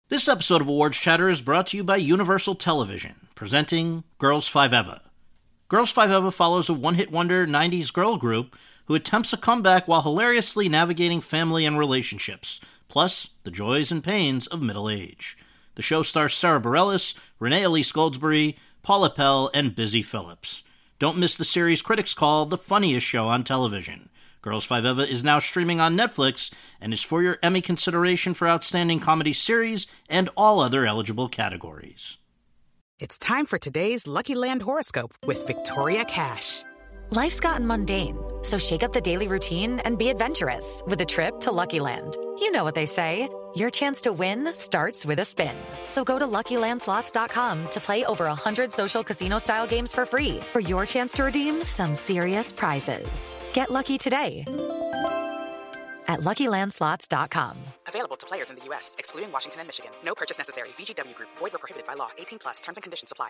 This episode of Awards Chatter is brought to you by Universal Television, presenting Girls 5 Eva. Girls 5 Eva follows a one-hit wonder 90s girl group who attempts a comeback while hilariously navigating family and relationships, plus the joys and pains of middle age. The show stars Sarah Bareilles, Renee Elise Goldsberry, Paula Pell, and Busy Phillips. Don't miss the series critics call the funniest show on television. Girls 5 Eva is now streaming on Netflix and is for your Emmy consideration for Outstanding Comedy Series and all other eligible categories. It's time for today's Lucky Land horoscope with Victoria Cash. Life's gotten mundane, so shake up the daily routine and be adventurous with a trip to Lucky Land. You know what they say, your chance to win starts with a spin. So go to LuckyLandSlots.com to play over 100 social casino-style games for free for your chance to redeem some serious prizes. Get lucky today at LuckyLandSlots.com. Available to players in the U.S., excluding Washington and Michigan. No purchase necessary. VGW Group. Void where prohibited by law. 18+. Terms and conditions apply.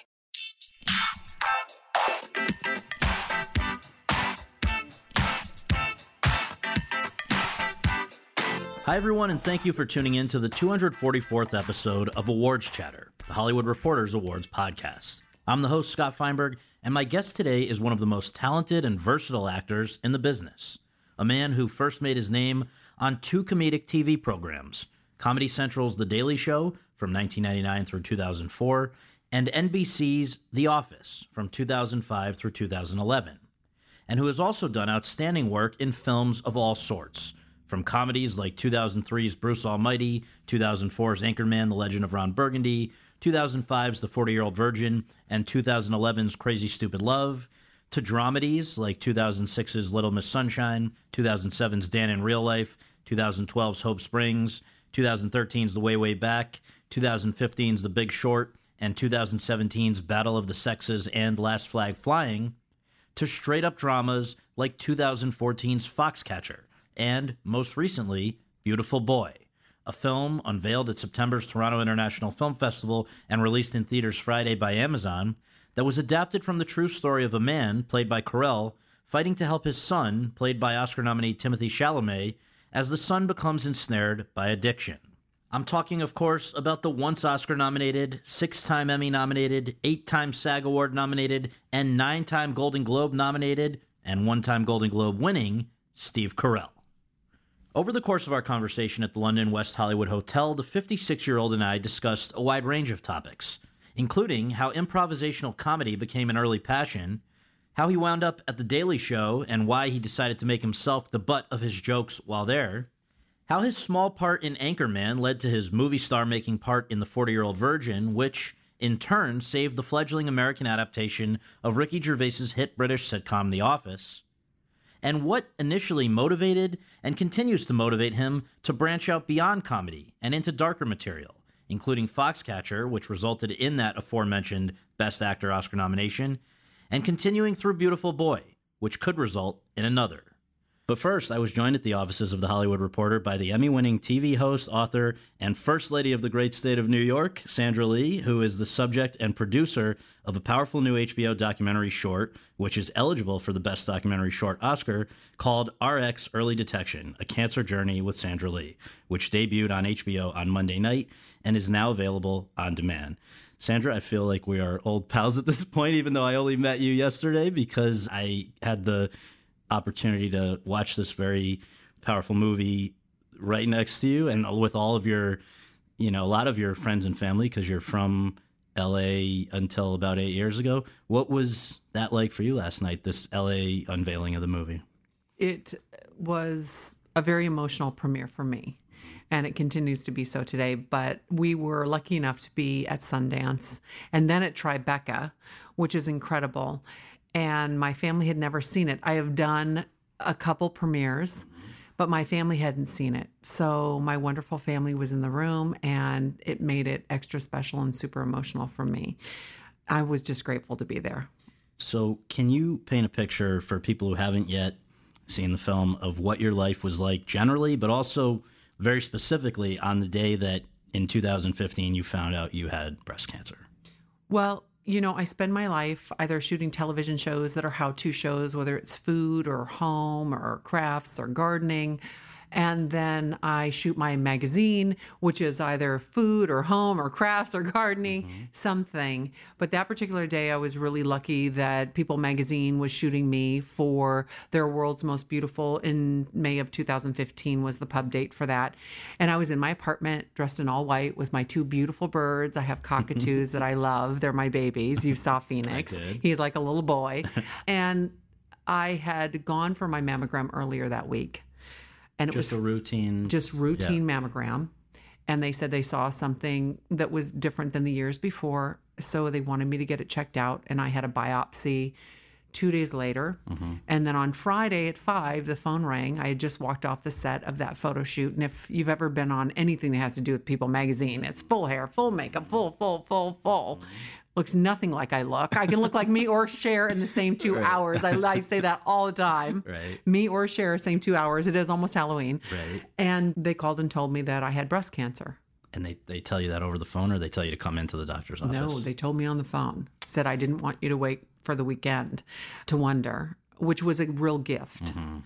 Hi, everyone, and thank you for tuning in to the 244th episode of Awards Chatter, the Hollywood Reporters Awards podcast. I'm the host, Scott Feinberg, and my guest today is one of the most talented and versatile actors in the business. A man who first made his name on two comedic TV programs, Comedy Central's The Daily Show from 1999 through 2004, and NBC's The Office from 2005 through 2011, and who has also done outstanding work in films of all sorts, from comedies like 2003's Bruce Almighty, 2004's Anchorman, The Legend of Ron Burgundy, 2005's The 40-Year-Old Virgin, and 2011's Crazy Stupid Love, to dramedies like 2006's Little Miss Sunshine, 2007's Dan in Real Life, 2012's Hope Springs, 2013's The Way, Way Back, 2015's The Big Short, and 2017's Battle of the Sexes and Last Flag Flying, to straight-up dramas like 2014's Foxcatcher, and, most recently, Beautiful Boy, a film unveiled at September's Toronto International Film Festival and released in theaters Friday by Amazon, that was adapted from the true story of a man, played by Carell, fighting to help his son, played by Oscar nominee Timothée Chalamet, as the son becomes ensnared by addiction. I'm talking, of course, about the once Oscar-nominated, 6-time Emmy-nominated, 8-time SAG Award-nominated, and 9-time Golden Globe-nominated, and 1-time Golden Globe-winning Steve Carell. Over the course of our conversation at the London West Hollywood Hotel, the 56-year-old and I discussed a wide range of topics, including how improvisational comedy became an early passion, how he wound up at The Daily Show and why he decided to make himself the butt of his jokes while there, how his small part in Anchorman led to his movie star-making part in The 40-Year-Old Virgin, which, in turn, saved the fledgling American adaptation of Ricky Gervais's hit British sitcom The Office, and what initially motivated and continues to motivate him to branch out beyond comedy and into darker material, including Foxcatcher, which resulted in that aforementioned Best Actor Oscar nomination, and continuing through Beautiful Boy, which could result in another. But first, I was joined at the offices of The Hollywood Reporter by the Emmy-winning TV host, author, and First Lady of the great state of New York, Sandra Lee, who is the subject and producer of a powerful new HBO documentary short, which is eligible for the Best Documentary Short Oscar, called RX Early Detection, A Cancer Journey with Sandra Lee, which debuted on HBO on Monday night and is now available on demand. Sandra, I feel like we are old pals at this point, even though I only met you yesterday, because I had the opportunity to watch this very powerful movie right next to you and with all of your, a lot of your friends and family, because you're from LA until about 8 years ago. What was that like for you last night, this LA unveiling of the movie? It was a very emotional premiere for me, and it continues to be so today. But we were lucky enough to be at Sundance and then at Tribeca, which is incredible. And my family had never seen it. I have done a couple premieres, but my family hadn't seen it. So my wonderful family was in the room, and it made it extra special and super emotional for me. I was just grateful to be there. So can you paint a picture for people who haven't yet seen the film of what your life was like generally, but also very specifically on the day that in 2015 you found out you had breast cancer? Well, I spend my life either shooting television shows that are how-to shows, whether it's food or home or crafts or gardening. And then I shoot my magazine, which is either food or home or crafts or gardening, something. But that particular day, I was really lucky that People Magazine was shooting me for their World's Most Beautiful in May of 2015 was the pub date for that. And I was in my apartment dressed in all white with my two beautiful birds. I have cockatoos that I love. They're my babies. You saw Phoenix. He's like a little boy. And I had gone for my mammogram earlier that week. And it was a routine. Just routine mammogram. And they said they saw something that was different than the years before. So they wanted me to get it checked out. And I had a biopsy 2 days later. And then on Friday at 5, the phone rang. I had just walked off the set of that photo shoot. And if you've ever been on anything that has to do with People Magazine, it's full hair, full makeup, full. Looks nothing like I look. I can look like me or Cher in the same 2 hours. I say that all the time. Right. Me or Cher, same 2 hours. It is almost Halloween. Right. And they called and told me that I had breast cancer. And they tell you that over the phone, or they tell you to come into the doctor's office? No, they told me on the phone. Said I didn't want you to wait for the weekend to wonder, which was a real gift.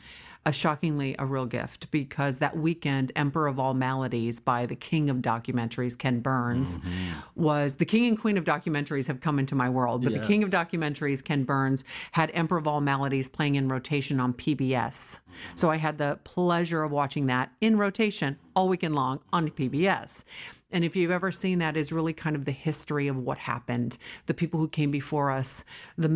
Shockingly a real gift, because that weekend, Emperor of All Maladies by the king of documentaries, Ken Burns, was the king and queen of documentaries have come into my world. But the king of documentaries, Ken Burns, had Emperor of All Maladies playing in rotation on PBS. So I had the pleasure of watching that in rotation all weekend long on PBS. And if you've ever seen that, is really kind of the history of what happened. The people who came before us, the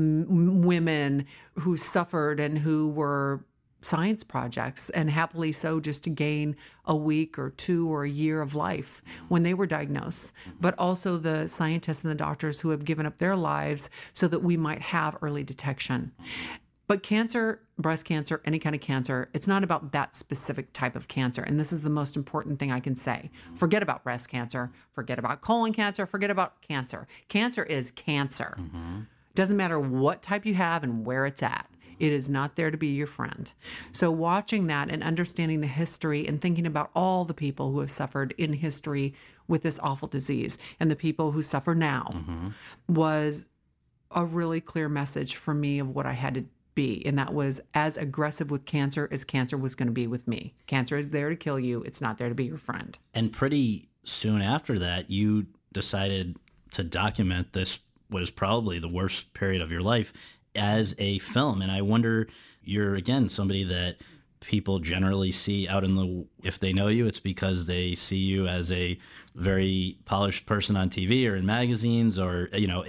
women who suffered and who were science projects, and happily so, just to gain a week or 2 or a year of life when they were diagnosed, but also the scientists and the doctors who have given up their lives so that we might have early detection. But cancer, breast cancer, any kind of cancer, it's not about that specific type of cancer. And this is the most important thing I can say. Forget about breast cancer, forget about colon cancer, forget about cancer. Cancer is cancer. Doesn't matter what type you have and where it's at. It is not there to be your friend. So watching that and understanding the history and thinking about all the people who have suffered in history with this awful disease and the people who suffer now was a really clear message for me of what I had to be. And that was as aggressive with cancer as cancer was going to be with me. Cancer is there to kill you. It's not there to be your friend. And pretty soon after that, you decided to document this, what is probably the worst period of your life, as a film. And I wonder, you're again somebody that people generally see out in the, if they know you, it's because they see you as a very polished person on TV or in magazines, or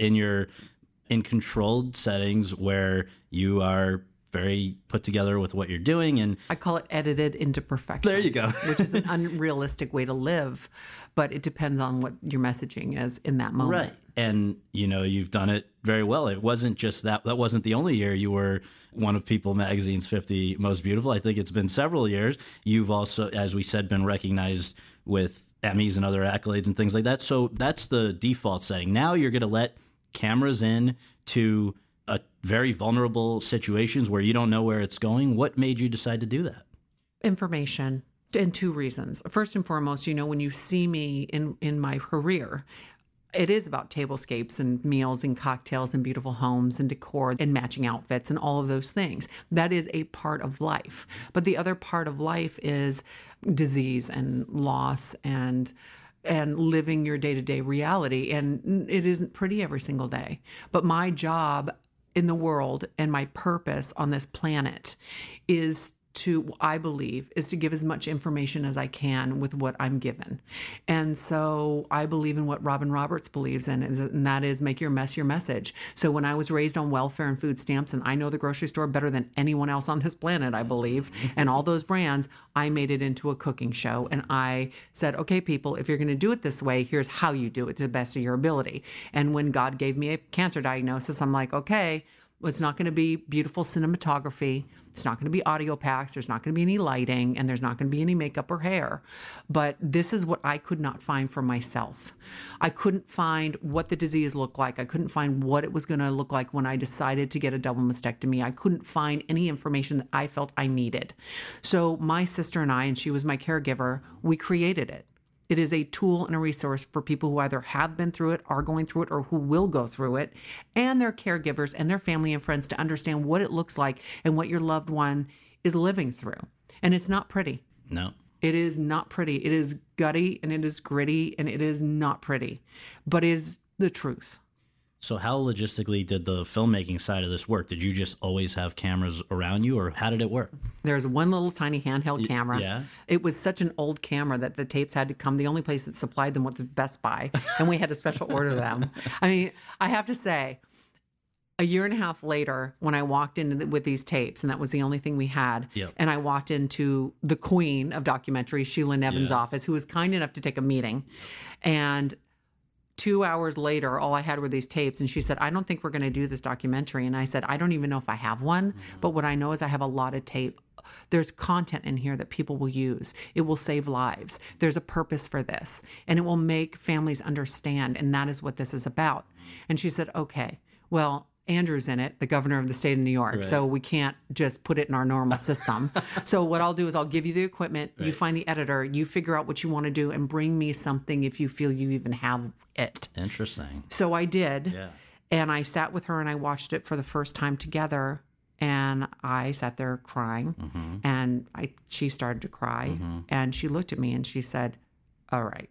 in controlled settings where you are very put together with what you're doing. And I call it edited into perfection. There you go. Which is an unrealistic way to live, but it depends on what your messaging is in that moment. Right. And, you've done it very well. It wasn't just that wasn't the only year you were one of People Magazine's 50 Most Beautiful. I think it's been several years. You've also, as we said, been recognized with Emmys and other accolades and things like that. So that's the default setting. Now you're going to let cameras in to a very vulnerable situations where you don't know where it's going. What made you decide to do that? Information, and 2 reasons. First and foremost, when you see me in my career, it is about tablescapes and meals and cocktails and beautiful homes and decor and matching outfits and all of those things. That is a part of life. But the other part of life is disease and loss and living your day-to-day reality. And it isn't pretty every single day. But my job in the world and my purpose on this planet is I believe, to give as much information as I can with what I'm given. And so I believe in what Robin Roberts believes in, and that is make your mess your message. So when I was raised on welfare and food stamps, and I know the grocery store better than anyone else on this planet, I believe, and all those brands, I made it into a cooking show. And I said, okay, people, if you're going to do it this way, here's how you do it to the best of your ability. And when God gave me a cancer diagnosis, I'm like, okay, it's not going to be beautiful cinematography. It's not going to be audio packs. There's not going to be any lighting, and there's not going to be any makeup or hair. But this is what I could not find for myself. I couldn't find what the disease looked like. I couldn't find what it was going to look like when I decided to get a double mastectomy. I couldn't find any information that I felt I needed. So my sister and I, and she was my caregiver, we created it. It is a tool and a resource for people who either have been through it, are going through it, or who will go through it, and their caregivers and their family and friends to understand what it looks like and what your loved one is living through. And it's not pretty. No. It is not pretty. It is gutty and it is gritty and it is not pretty, but it is the truth. So how logistically did the filmmaking side of this work? Did you just always have cameras around you, or how did it work? There's one little tiny handheld camera. Yeah. It was such an old camera that the tapes had to come. The only place that supplied them was Best Buy, and we had to special order them. I mean, I have to say, a year and a half later, when I walked in with these tapes, and that was the only thing we had, Yep. and I walked into the queen of documentaries, Sheila Nevin's office, who was kind enough to take a meeting. And 2 hours later, all I had were these tapes. And she said, I don't think we're going to do this documentary. And I said, I don't even know if I have one. But what I know is I have a lot of tape. There's content in here that people will use. It will save lives. There's a purpose for this. And it will make families understand. And that is what this is about. And she said, okay, well, Andrew's in it, the governor of the state of New York. Right. So we can't just put it in our normal system. So what I'll do is I'll give you the equipment, you find the editor, you figure out what you want to do, and bring me something if you feel you even have it. Interesting. So I did. Yeah. And I sat with her and I watched it for the first time together. And I sat there crying. And she started to cry. And she looked at me and she said, all right.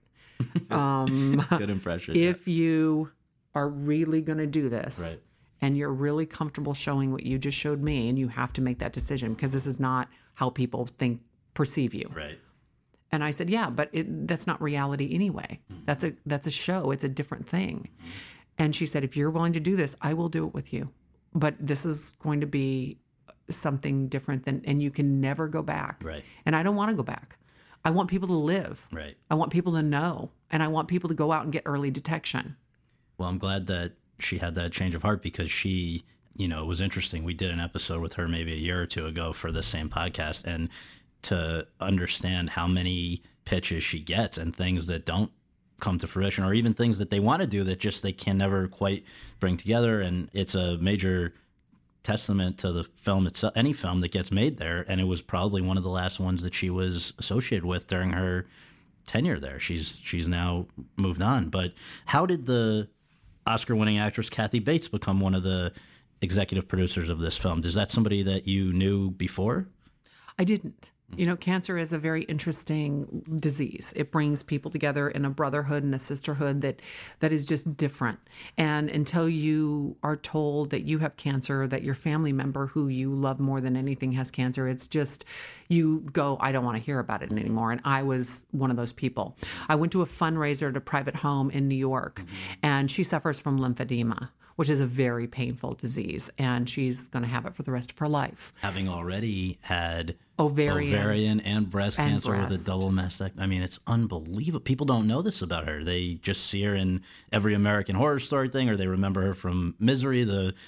Good impression. If you are really going to do this, Right. and you're really comfortable showing what you just showed me, and you have to make that decision because this is not how people perceive you. Right. And I said, yeah, but that's not reality anyway. That's a show. It's a different thing. And she said, if you're willing to do this, I will do it with you. But this is going to be something different and you can never go back. Right. And I don't want to go back. I want people to live. Right. I want people to know. And I want people to go out and get early detection. Well, I'm glad that she had that change of heart, because she, it was interesting. We did an episode with her maybe a year or two ago for the same podcast, and to understand how many pitches she gets and things that don't come to fruition, or even things that they want to do that just they can never quite bring together. And it's a major testament to the film itself, any film that gets made there. And it was probably one of the last ones that she was associated with during her tenure there. She's now moved on. But how did the Oscar-winning actress Kathy Bates become one of the executive producers of this film? Is that somebody that you knew before? I didn't. Cancer is a very interesting disease. It brings people together in a brotherhood and a sisterhood that is just different. And until you are told that you have cancer, that your family member who you love more than anything has cancer, it's just, you go, I don't want to hear about it anymore. And I was one of those people. I went to a fundraiser at a private home in New York, and she suffers from lymphedema, which is a very painful disease, and she's going to have it for the rest of her life. Having already had ovarian and breast cancer with a double mastectomy. I mean, it's unbelievable. People don't know this about her. They just see her in every American Horror Story thing, or they remember her from Misery.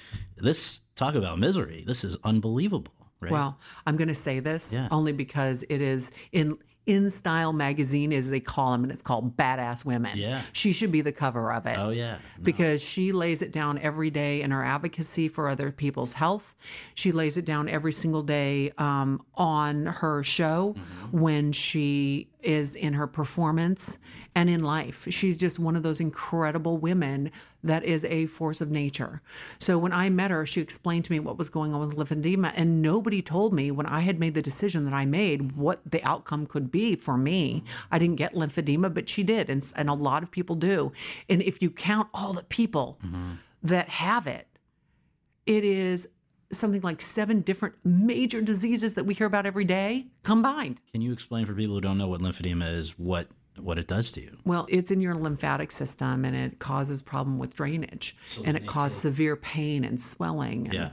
Talk about misery. This is unbelievable, right? Well, I'm going to say this only because it is in Style magazine, as they call them, and it's called Badass Women. Yeah. She should be the cover of it. Oh, yeah. No. Because she lays it down every day in her advocacy for other people's health. She lays it down every single day on her show when she is in her performance and in life. She's just one of those incredible women that is a force of nature. So when I met her, she explained to me what was going on with lymphedema, and nobody told me when I had made the decision that I made what the outcome could be for me. I didn't get lymphedema, but she did, and a lot of people do. And if you count all the people that have it, it is something like 7 different major diseases that we hear about every day combined. Can you explain for people who don't know what lymphedema is, what it does to you? Well, it's in your lymphatic system, and it causes problem with drainage, and it causes severe pain and swelling. And,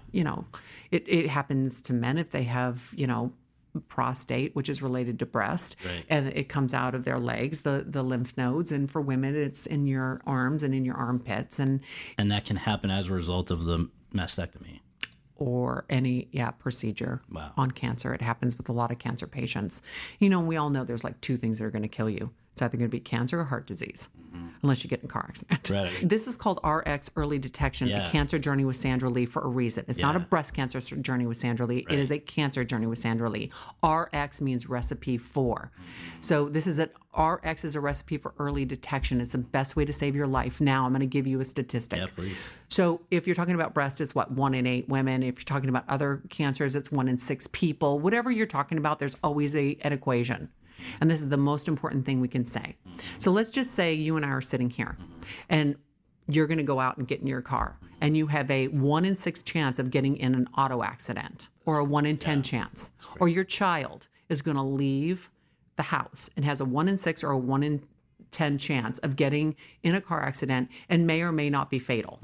it happens to men if they have, prostate, which is related to breast, and it comes out of their legs, the lymph nodes. And for women, it's in your arms and in your armpits. And that can happen as a result of the mastectomy. Or any procedure on cancer. It happens with a lot of cancer patients. We all know there's like 2 things that are going to kill you: It's either going to be cancer or heart disease, unless you get in a car accident. Right. This is called RX Early Detection, a cancer journey with Sandra Lee for a reason. It's not a breast cancer journey with Sandra Lee. It is a cancer journey with Sandra Lee. RX means recipe for. So this is RX is a recipe for early detection. It's the best way to save your life. Now I'm going to give you a statistic. Yeah, please. So if you're talking about breast, it's 1 in 8 women. If you're talking about other cancers, it's 1 in 6 people. Whatever you're talking about, there's always an equation. And this is the most important thing we can say. So let's just say you and I are sitting here and you're going to go out and get in your car and you have a 1 in 6 chance of getting in an auto accident, or a 1 in 10 chance, or your child is going to leave the house and has a 1 in 6 or a 1 in 10 chance of getting in a car accident and may or may not be fatal.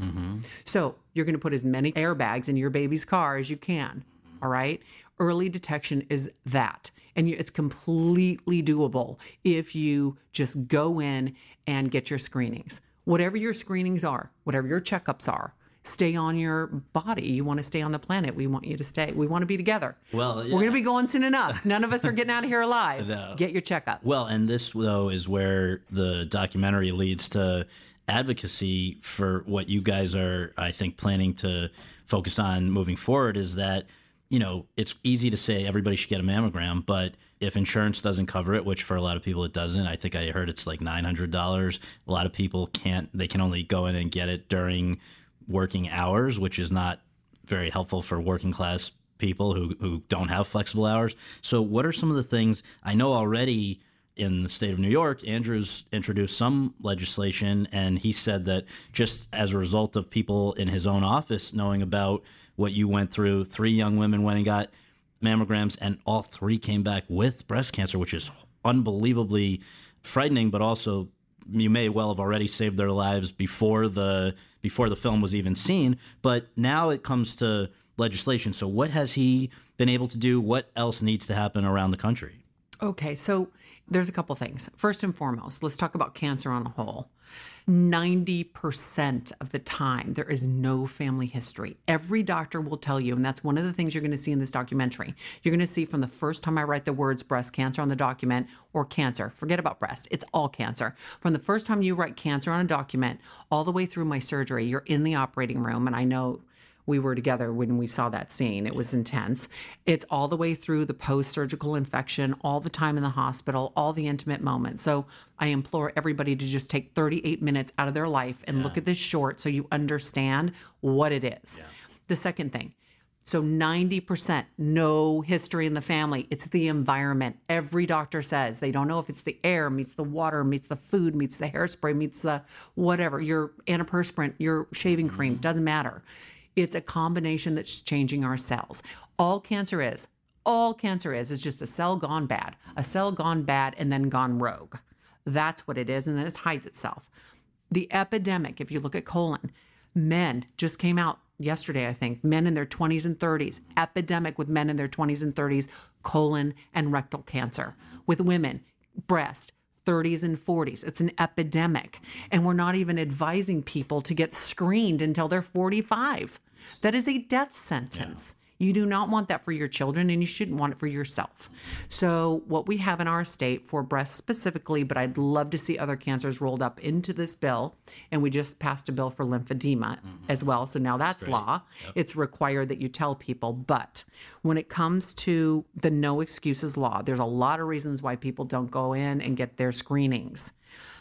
So you're going to put as many airbags in your baby's car as you can. All right. Early detection is that. And it's completely doable if you just go in and get your screenings. Whatever your screenings are, whatever your checkups are, stay on your body. You want to stay on the planet. We want you to stay. We want to be together. Well, We're going to be going soon enough. None of us are getting out of here alive. No. Get your checkup. Well, and this, though, is where the documentary leads to advocacy for what you guys are, I think, planning to focus on moving forward, is that, you know, it's easy to say everybody should get a mammogram, but if insurance doesn't cover it, which for a lot of people it doesn't, I think I heard it's like $900. A lot of people they can only go in and get it during working hours, which is not very helpful for working class people who don't have flexible hours. So what are some of the things I know already in the state of New York? Andrew's introduced some legislation, and he said that just as a result of people in his own office knowing about what you went through, 3 young women went and got mammograms, and all 3 came back with breast cancer, which is unbelievably frightening, but also you may well have already saved their lives before the film was even seen. But now it comes to legislation. So what has he been able to do? What else needs to happen around the country? Okay, so there's a couple things. First and foremost, let's talk about cancer on a whole. 90% of the time, there is no family history. Every doctor will tell you, and that's one of the things you're going to see in this documentary. You're going to see from the first time I write the words breast cancer on the document, or cancer, forget about breast, it's all cancer. From the first time you write cancer on a document, all the way through my surgery, you're in the operating room, and I know we were together when we saw that scene. It was intense. It's all the way through the post-surgical infection, all the time in the hospital, all the intimate moments. So I implore everybody to just take 38 minutes out of their life and look at this short so you understand what it is. Yeah. The second thing, so 90% no history in the family. It's the environment. Every doctor says they don't know if it's the air meets the water, meets the food, meets the hairspray, meets the whatever, your antiperspirant, your shaving cream, doesn't matter. It's a combination that's changing our cells. All cancer is just a cell gone bad. A cell gone bad and then gone rogue. That's what it is, and then it hides itself. The epidemic, if you look at colon, men just came out yesterday, I think, men in their 20s and 30s, epidemic with men in their 20s and 30s, colon and rectal cancer. With women, breast, 30s and 40s. It's an epidemic. And we're not even advising people to get screened until they're 45. That is a death sentence. You do not want that for your children, and you shouldn't want it for yourself. So what we have in our state for breast specifically, but I'd love to see other cancers rolled up into this bill, and we just passed a bill for lymphedema as well. So now that's law. Yep. It's required that you tell people. But when it comes to the no excuses law, there's a lot of reasons why people don't go in and get their screenings.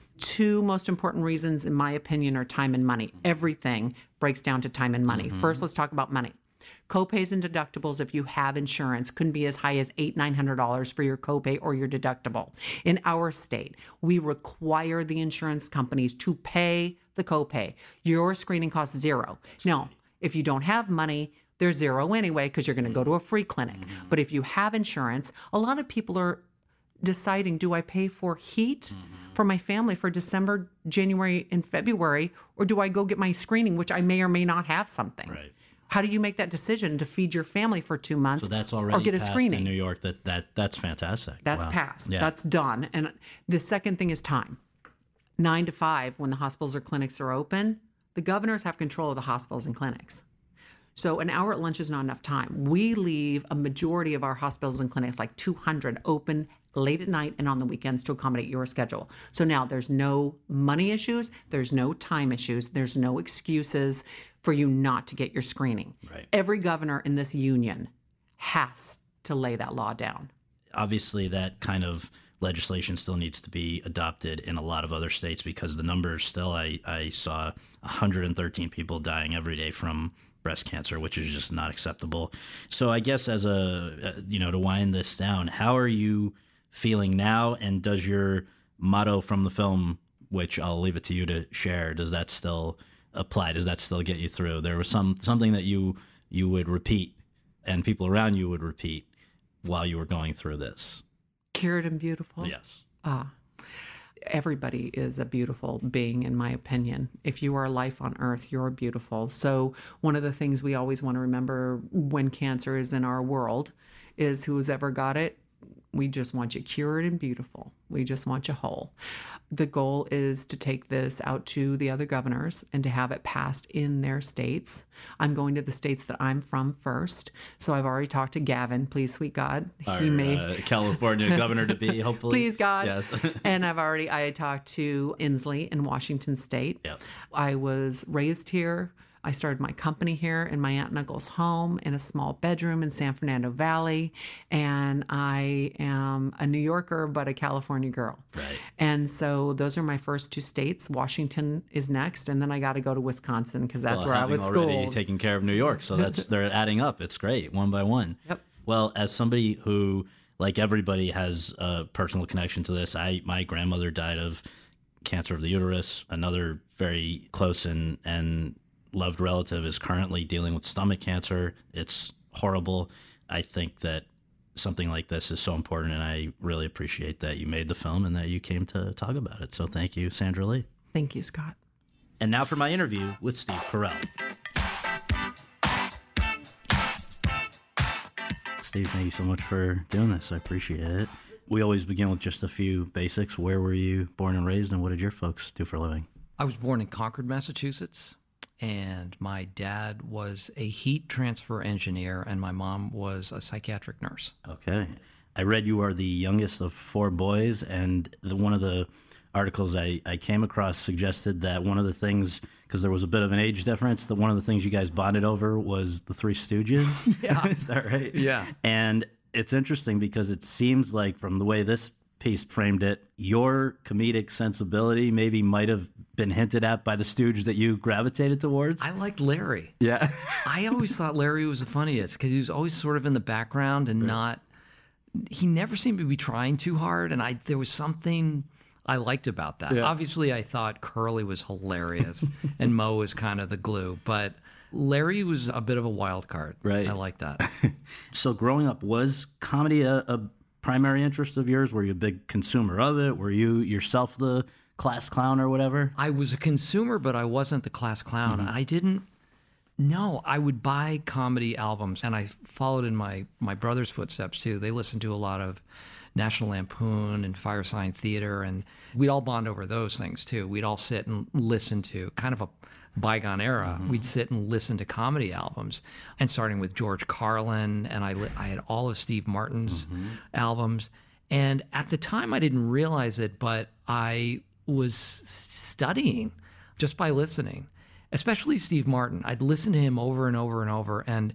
2 most important reasons, in my opinion, are time and money. Everything breaks down to time and money. First, let's talk about money. Copays and deductibles, if you have insurance, can be as high as $800-900 for your copay or your deductible. In our state, we require the insurance companies to pay the copay. Your screening costs $0. Now, if you don't have money, there's $0 anyway because you're going to go to a free clinic. But if you have insurance, a lot of people are deciding, do I pay for heat for my family for December, January, and February, or do I go get my screening, which I may or may not have something? Right. How do you make that decision to feed your family for 2 months? So that's already or get a passed screening in New York. That's fantastic. That's passed. Yeah. That's done. And the second thing is time. 9 to 5, when the hospitals or clinics are open, the governors have control of the hospitals and clinics. So an hour at lunch is not enough time. We leave a majority of our hospitals and clinics, like 200, open late at night and on the weekends to accommodate your schedule. So now there's no money issues, there's no time issues, there's no excuses for you not to get your screening. Right. Every governor in this union has to lay that law down. Obviously, that kind of legislation still needs to be adopted in a lot of other states because the numbers still, I saw 113 people dying every day from breast cancer, which is just not acceptable. So I guess as to wind this down, how are you feeling now? And does your motto from the film, which I'll leave it to you to share, does that still apply? Does that still get you through? There was something that you would repeat and people around you would repeat while you were going through this. Cured and beautiful. Yes. Everybody is a beautiful being, in my opinion. If you are life on earth, you're beautiful. So one of the things we always want to remember when cancer is in our world is who's ever got it, we just want you cured and beautiful. We just want you whole. The goal is to take this out to the other governors and to have it passed in their states. I'm going to the states that I'm from first. So I've already talked to Gavin. Please, sweet God. California governor to be, hopefully. Please, God. Yes. And I talked to Inslee in Washington State. Yep. I was raised here. I started my company here in my aunt and uncle's home in a small bedroom in San Fernando Valley. And I am a New Yorker, but a California girl. Right. And so those are my first two states. Washington is next. And then I got to go to Wisconsin because that's where I was schooled. Already taking care of New York. So they're adding up. It's great, one by one. Yep. Well, as somebody who, like everybody, has a personal connection to this, my grandmother died of cancer of the uterus. Another very close and loved relative is currently dealing with stomach cancer. It's horrible. I think that something like this is so important, and I really appreciate that you made the film and that you came to talk about it. So thank you, Sandra Lee. Thank you, Scott. And now for my interview with Steve Carell. Steve, thank you so much for doing this. I appreciate it. We always begin with just a few basics. Where were you born and raised, and what did your folks do for a living? I was born in Concord, Massachusetts. And my dad was a heat transfer engineer, and my mom was a psychiatric nurse. Okay. I read you are the youngest of four boys, and one of the articles I came across suggested that one of the things, because there was a bit of an age difference, that one of the things you guys bonded over was the Three Stooges. Yeah. Is that right? Yeah. And it's interesting because it seems like from the way this piece framed it, your comedic sensibility maybe might have been hinted at by the Stooge that you gravitated towards. I liked Larry. Yeah. I always thought Larry was the funniest because he was always sort of in the background and he never seemed to be trying too hard. And there was something I liked about that. Yeah. Obviously, I thought Curly was hilarious and Mo was kind of the glue, but Larry was a bit of a wild card. Right. I like that. So growing up, was comedy a primary interest of yours? Were you a big consumer of it? Were you yourself the class clown or whatever? I was a consumer, but I wasn't the class clown. Mm-hmm. I would buy comedy albums, and I followed in my brother's footsteps too. They listened to a lot of National Lampoon and Firesign Theater, and we'd all bond over those things too. We'd all sit and listen to kind of a bygone era. Mm-hmm. We'd sit and listen to comedy albums, and starting with George Carlin, and I had all of Steve Martin's albums. And at the time, I didn't realize it, but I was studying just by listening, especially Steve Martin. I'd listen to him over and over and over, and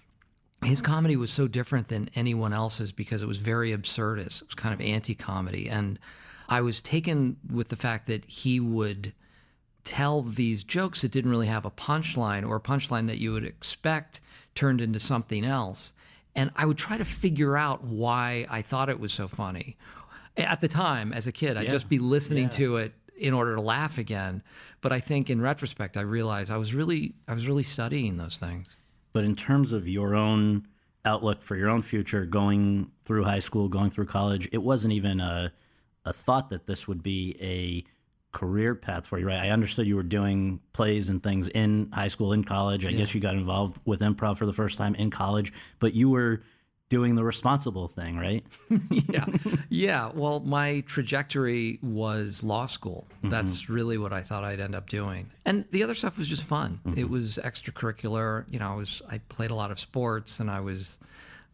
his comedy was so different than anyone else's because it was very absurdist. It was kind of anti-comedy, and I was taken with the fact that he would tell these jokes that didn't really have a punchline, or a punchline that you would expect turned into something else. And I would try to figure out why I thought it was so funny. At the time, as a kid, I'd just be listening to it in order to laugh again. But I think in retrospect, I realized I was really studying those things. But in terms of your own outlook for your own future, going through high school, going through college, it wasn't even a thought that this would be a career path for you, right? I understood you were doing plays and things in high school, in college. I guess you got involved with improv for the first time in college, but you were doing the responsible thing, right? Yeah. Well, my trajectory was law school. Mm-hmm. That's really what I thought I'd end up doing. And the other stuff was just fun. Mm-hmm. It was extracurricular. I played a lot of sports, and I was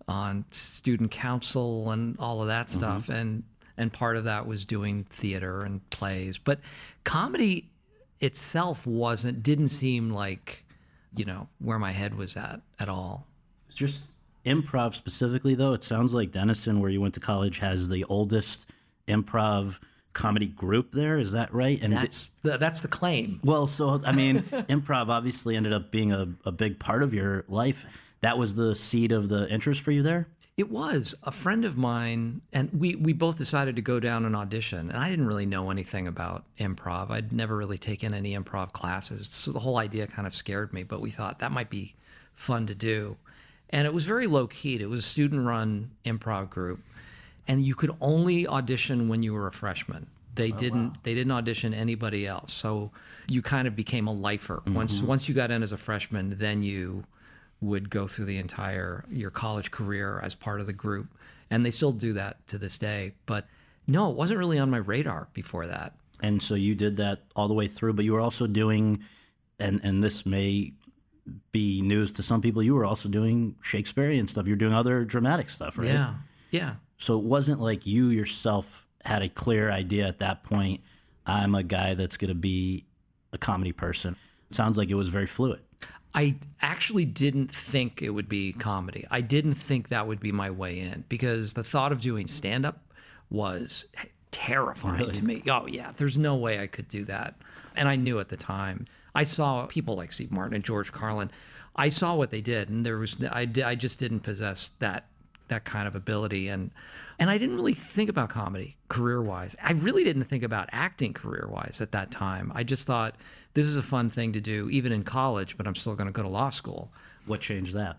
on student council and all of that stuff. And part of that was doing theater and plays. But comedy itself didn't seem like, where my head was at all. It's just improv specifically, though. It sounds like Denison, where you went to college, has the oldest improv comedy group there. Is that right? And that's the claim. Well, so, I mean, improv obviously ended up being a big part of your life. That was the seed of the interest for you there? It was. A friend of mine, and we both decided to go down and audition, and I didn't really know anything about improv. I'd never really taken any improv classes, so the whole idea kind of scared me, but we thought that might be fun to do. And it was very low-key. It was a student-run improv group, and you could only audition when you were a freshman. They didn't audition anybody else, so you kind of became a lifer. Once you got in as a freshman, then you would go through your college career as part of the group. And they still do that to this day. But no, it wasn't really on my radar before that. And so you did that all the way through, but you were also doing, and this may be news to some people, you were also doing Shakespearean stuff. You're doing other dramatic stuff, right? Yeah. So it wasn't like you yourself had a clear idea at that point, I'm a guy that's going to be a comedy person. It sounds like it was very fluid. I actually didn't think it would be comedy. I didn't think that would be my way in, because the thought of doing stand-up was terrifying to me. Oh, yeah, there's no way I could do that. And I knew at the time. I saw people like Steve Martin and George Carlin. I saw what they did, and I just didn't possess that kind of ability. And I didn't really think about comedy career-wise. I really didn't think about acting career-wise at that time. I just thought, this is a fun thing to do, even in college, but I'm still going to go to law school. What changed that?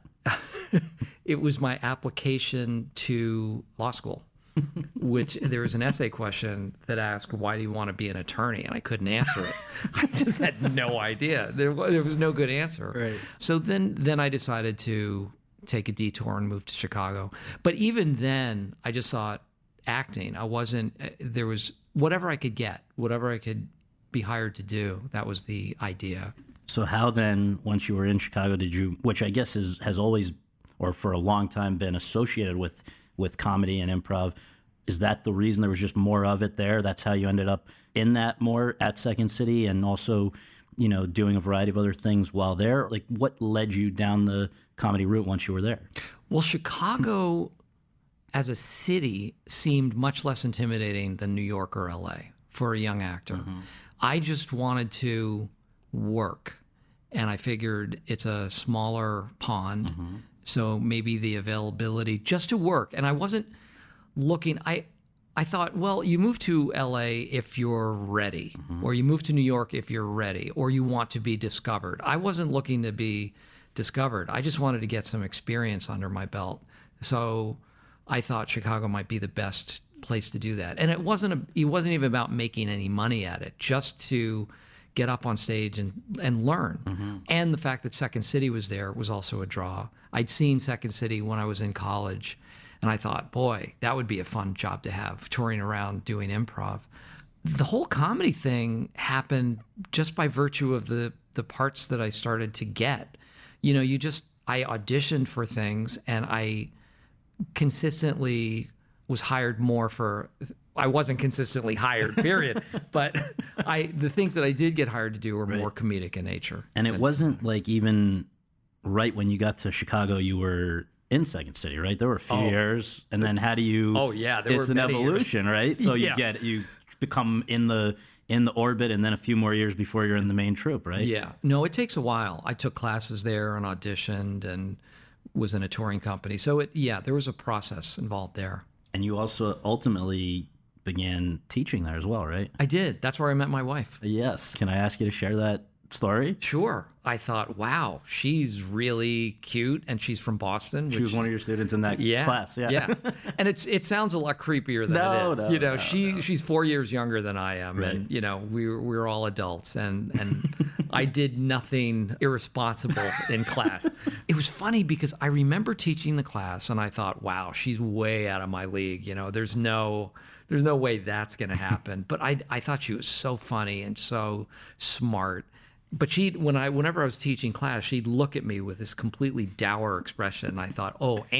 It was my application to law school, which there was an essay question that asked, why do you want to be an attorney? And I couldn't answer it. I just had no idea. There was no good answer. Right. So then I decided to take a detour and move to Chicago. But even then, I just thought acting, there was whatever I could get, whatever I could be hired to do, that was the idea. So how then, once you were in Chicago, did you, which I guess has always, or for a long time, been associated with comedy and improv, is that the reason there was just more of it there? That's how you ended up in that more at Second City, and also, doing a variety of other things while there? Like, what led you down the comedy route once you were there? Well, Chicago as a city seemed much less intimidating than New York or LA for a young actor. Mm-hmm. I just wanted to work, and I figured it's a smaller pond, so maybe the availability just to work. And I wasn't looking, I thought, well, you move to LA if you're ready, or you move to New York if you're ready, or you want to be discovered. I wasn't looking to be discovered. I just wanted to get some experience under my belt. So I thought Chicago might be the best place to do that. And it wasn't even about making any money at it, just to get up on stage and learn. And the fact that Second City was there was also a draw. I'd seen Second City when I was in college, and I thought, boy, that would be a fun job to have, touring around doing improv. The whole comedy thing happened just by virtue of the parts that I started to get. I auditioned for things, and I consistently was hired more for. I wasn't consistently hired, period. But the things that I did get hired to do were more comedic in nature. And it wasn't like even right when you got to Chicago, you were in Second City, right? There were a few years, and then how do you? Oh yeah, it's an evolution, right? So you become in the orbit, and then a few more years before you're in the main troupe, right? Yeah. No, it takes a while. I took classes there and auditioned and was in a touring company. So there was a process involved there. And you also ultimately began teaching there as well, right? I did. That's where I met my wife. Yes. Can I ask you to share that story? Sure. I thought, wow, she's really cute, and she's from Boston. She was one of your students in that class. Yeah. And it sounds a lot creepier than it is. She's 4 years younger than I am, right. And we're all adults, and I did nothing irresponsible in class. It was funny because I remember teaching the class, and I thought, wow, she's way out of my league. There's no way that's going to happen. But I thought she was so funny and so smart. But whenever I was teaching class, she'd look at me with this completely dour expression. And I thought, oh, and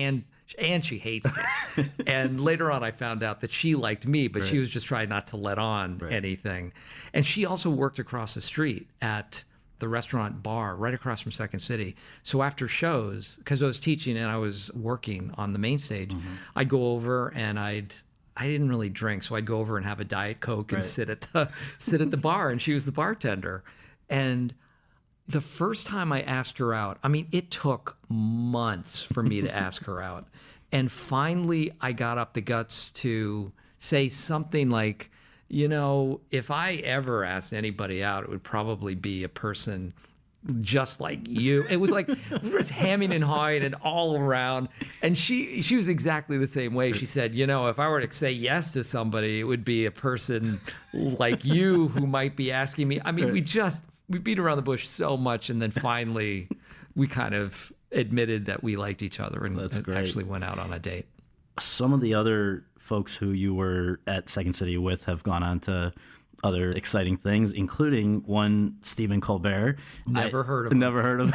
and she hates me. And later on, I found out that she liked me, but she was just trying not to let on anything. And she also worked across the street at the restaurant bar right across from Second City. So after shows, because I was teaching and I was working on the main stage, I'd go over and I didn't really drink, so I'd go over and have a Diet Coke and sit at the bar, and she was the bartender. And the first time I asked her out, I mean, it took months for me to ask her out. And finally, I got up the guts to say something like, you know, if I ever asked anybody out, it would probably be a person just like you. It was like we were just hemming and hawing and all around. And she was exactly the same way. She said, you know, if I were to say yes to somebody, it would be a person like you who might be asking me. I mean, we beat around the bush so much, and then finally we kind of admitted that we liked each other and actually went out on a date. Some of the other folks who you were at Second City with have gone on to other exciting things, including one Stephen Colbert. Never heard of him.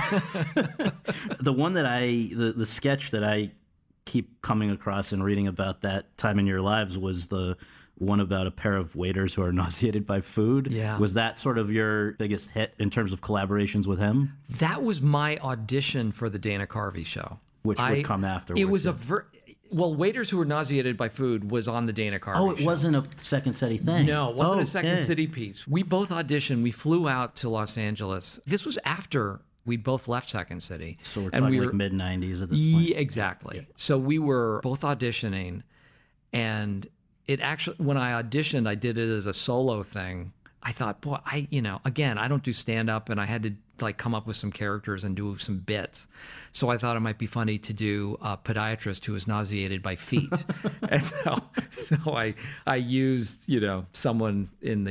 The one that the sketch that I keep coming across and reading about that time in your lives was the one about a pair of waiters who are nauseated by food. Yeah. Was that sort of your biggest hit in terms of collaborations with him? That was my audition for the Dana Carvey show. Which would come afterwards. It was well, waiters who were nauseated by food was on the Dana Carvey show. Oh, it wasn't a Second City thing. No, it wasn't a Second City piece. We both auditioned. We flew out to Los Angeles. This was after we both left Second City. So we're talking like mid-'90s at this point. Yeah, exactly. Yeah. So we were both auditioning, and it actually, when I auditioned, I did it as a solo thing. I thought, boy, again, I don't do stand-up, and I had to like come up with some characters and do some bits. So I thought it might be funny to do a podiatrist who was nauseated by feet. And so I used, someone in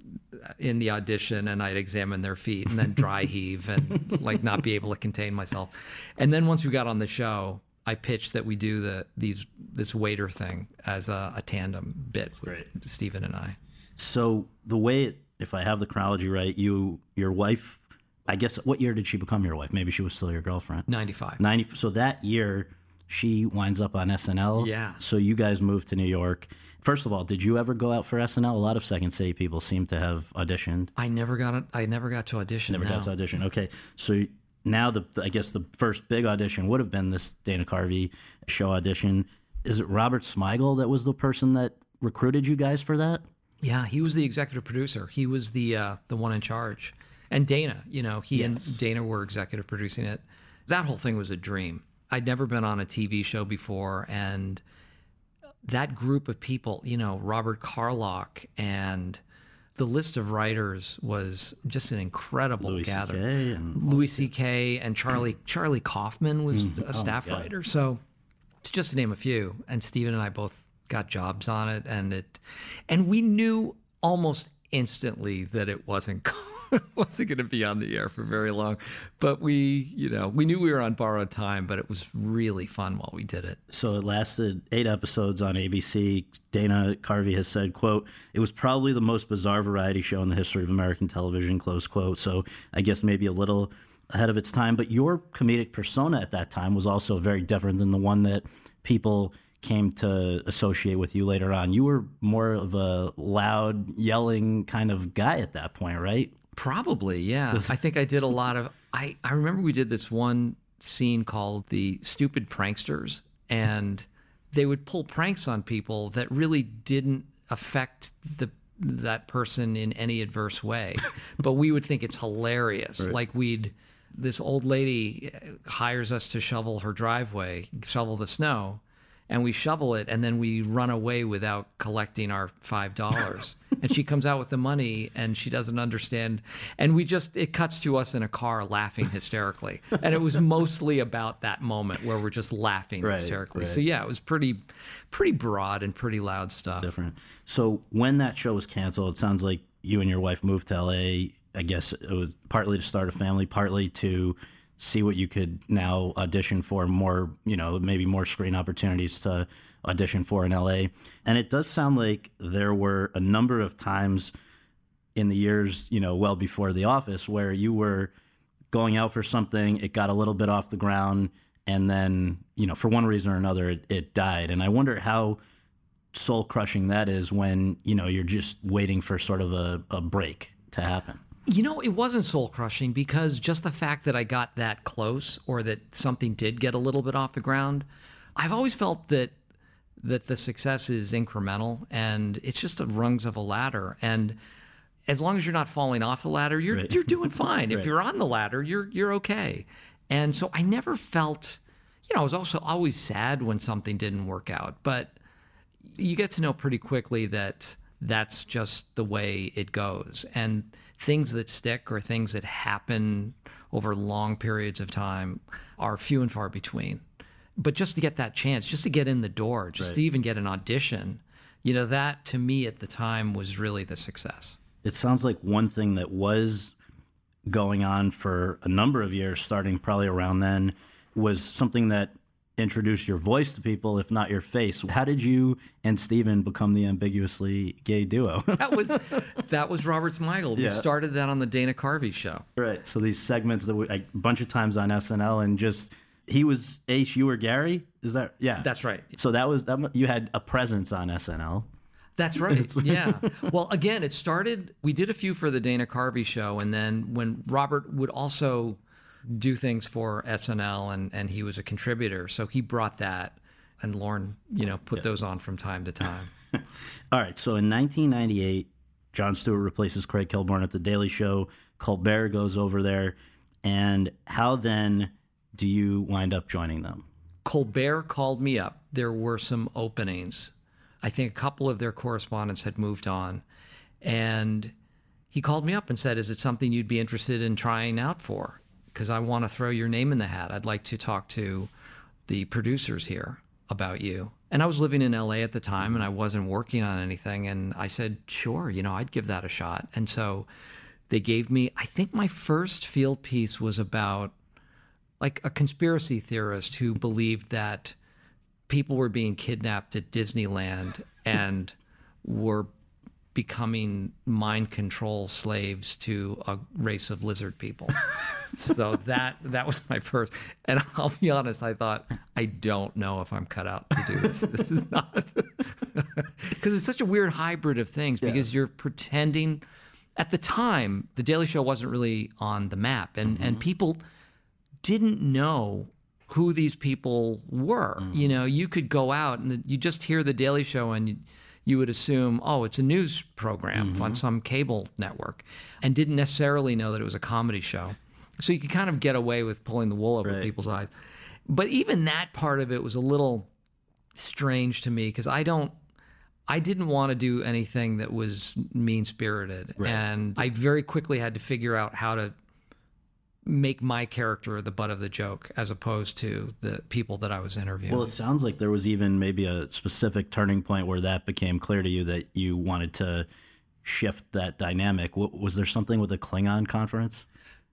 the audition, and I'd examine their feet and then dry heave and like not be able to contain myself. And then once we got on the show, I pitched that we do this waiter thing as a tandem bit with Stephen and I. So the way, if I have the chronology right, your wife, I guess, what year did she become your wife? Maybe she was still your girlfriend. 95. So that year, she winds up on SNL. Yeah. So you guys moved to New York. First of all, did you ever go out for SNL? A lot of Second City people seem to have auditioned. I never got to audition. Got to audition. Okay. So now I guess the first big audition would have been this Dana Carvey show audition. Is it Robert Smigel that was the person that recruited you guys for that? Yeah, he was the executive producer. He was the one in charge. And Dana, he and Dana were executive producing it. That whole thing was a dream. I'd never been on a TV show before, and that group of people, Robert Carlock, and the list of writers was just an incredible gathering. Louis C.K. and Charlie Kaufman was a staff writer. So it's just to name a few. And Stephen and I both got jobs on it, and we knew almost instantly that it wasn't going to be on the air for very long. But we knew we were on borrowed time, but it was really fun while we did it. So it lasted 8 episodes on ABC. Dana Carvey has said, quote, "It was probably the most bizarre variety show in the history of American television," close quote. So I guess maybe a little ahead of its time. But your comedic persona at that time was also very different than the one that people came to associate with you later on. You were more of a loud, yelling kind of guy at that point, right? Probably, yeah. I think I did a lot of... I remember we did this one scene called The Stupid Pranksters, and they would pull pranks on people that really didn't affect that person in any adverse way. But we would think it's hilarious. Right. Like this old lady hires us to shovel her driveway, shovel the snow, and we shovel it, and then we run away without collecting our $5. And she comes out with the money, and she doesn't understand. And it cuts to us in a car laughing hysterically. And it was mostly about that moment where we're just laughing hysterically. Right. So yeah, it was pretty broad and pretty loud stuff. Different. So when that show was canceled, it sounds like you and your wife moved to LA. I guess it was partly to start a family, partly to see what you could now audition for, more, maybe more screen opportunities to audition for in LA. And it does sound like there were a number of times in the years, well before The Office, where you were going out for something, it got a little bit off the ground, and then, for one reason or another, it died. And I wonder how soul crushing that is when, you're just waiting for sort of a break to happen. It wasn't soul crushing because just the fact that I got that close, or that something did get a little bit off the ground, I've always felt that the success is incremental, and it's just the rungs of a ladder. And as long as you're not falling off the ladder, you're doing fine. If you're on the ladder, you're okay. And so I never felt, I was also always sad when something didn't work out, but you get to know pretty quickly that that's just the way it goes. And things that stick, or things that happen over long periods of time, are few and far between. But just to get that chance, just to get in the door, just to even get an audition, that to me at the time was really the success. It sounds like one thing that was going on for a number of years, starting probably around then, was something that introduced your voice to people, if not your face. How did you and Steven become the ambiguously gay duo? That was Robert Smigel. We started that on the Dana Carvey show. Right. So these segments that a bunch of times on SNL, and just he was H, you were Gary. Is that That's right. So that you had a presence on SNL. That's right. Yeah. Well, again, it started. We did a few for the Dana Carvey show, and then when Robert would also do things for SNL, and he was a contributor, so he brought that, and Lorne, put those on from time to time. All right. So in 1998, Jon Stewart replaces Craig Kilborn at The Daily Show. Colbert goes over there, and how then do you wind up joining them? Colbert called me up. There were some openings. I think a couple of their correspondents had moved on, and he called me up and said, "Is it something you'd be interested in trying out for? Because I want to throw your name in the hat. I'd like to talk to the producers here about you." And I was living in LA at the time, and I wasn't working on anything. And I said, sure, I'd give that a shot. And so they gave me, I think my first field piece was about like a conspiracy theorist who believed that people were being kidnapped at Disneyland and were becoming mind control slaves to a race of lizard people. So that was my first. And I'll be honest, I thought, I don't know if I'm cut out to do this. This is not. Because it's such a weird hybrid of things, because you're pretending. At the time, The Daily Show wasn't really on the map, and people didn't know who these people were. You could go out and you just hear The Daily Show, and you would assume, oh, it's a news program on some cable network, and didn't necessarily know that it was a comedy show. So you could kind of get away with pulling the wool over people's eyes. But even that part of it was a little strange to me, because I didn't want to do anything that was mean-spirited. Right. And I very quickly had to figure out how to make my character the butt of the joke, as opposed to the people that I was interviewing. Well, it sounds like there was even maybe a specific turning point where that became clear to you that you wanted to shift that dynamic. Was there something with the Klingon conference?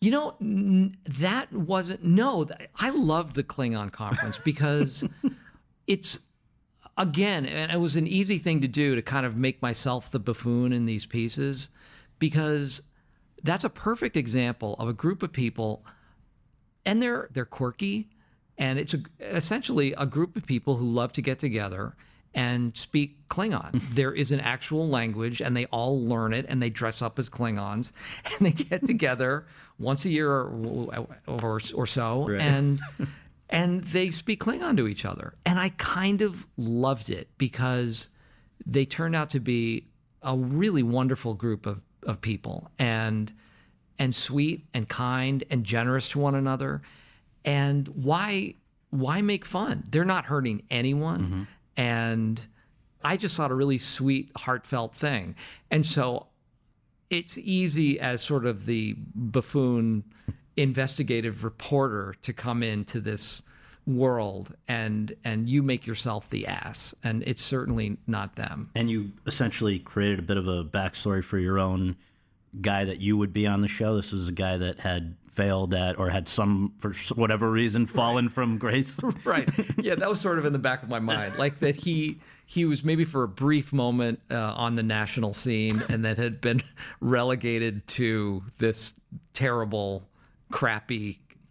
That wasn't. No, I loved the Klingon conference because it's, again, and it was an easy thing to do to kind of make myself the buffoon in these pieces, because that's a perfect example of a group of people, and they're quirky, and it's essentially a group of people who love to get together and speak Klingon. There is an actual language, and they all learn it, and they dress up as Klingons, and they get together once a year or so, right. and they speak Klingon to each other. And I kind of loved it, because they turned out to be a really wonderful group of people, and sweet and kind and generous to one another. And why make fun? They're not hurting anyone. And I just thought a really sweet, heartfelt thing. And so it's easy as sort of the buffoon investigative reporter to come into this world, and you make yourself the ass, and it's certainly not them. And you essentially created a bit of a backstory for your own guy that you would be on the show. This was a guy that had failed at, or had for whatever reason, fallen from grace. Right. Yeah, that was sort of in the back of my mind, like that he was maybe for a brief moment on the national scene, and then had been relegated to this terrible, crappy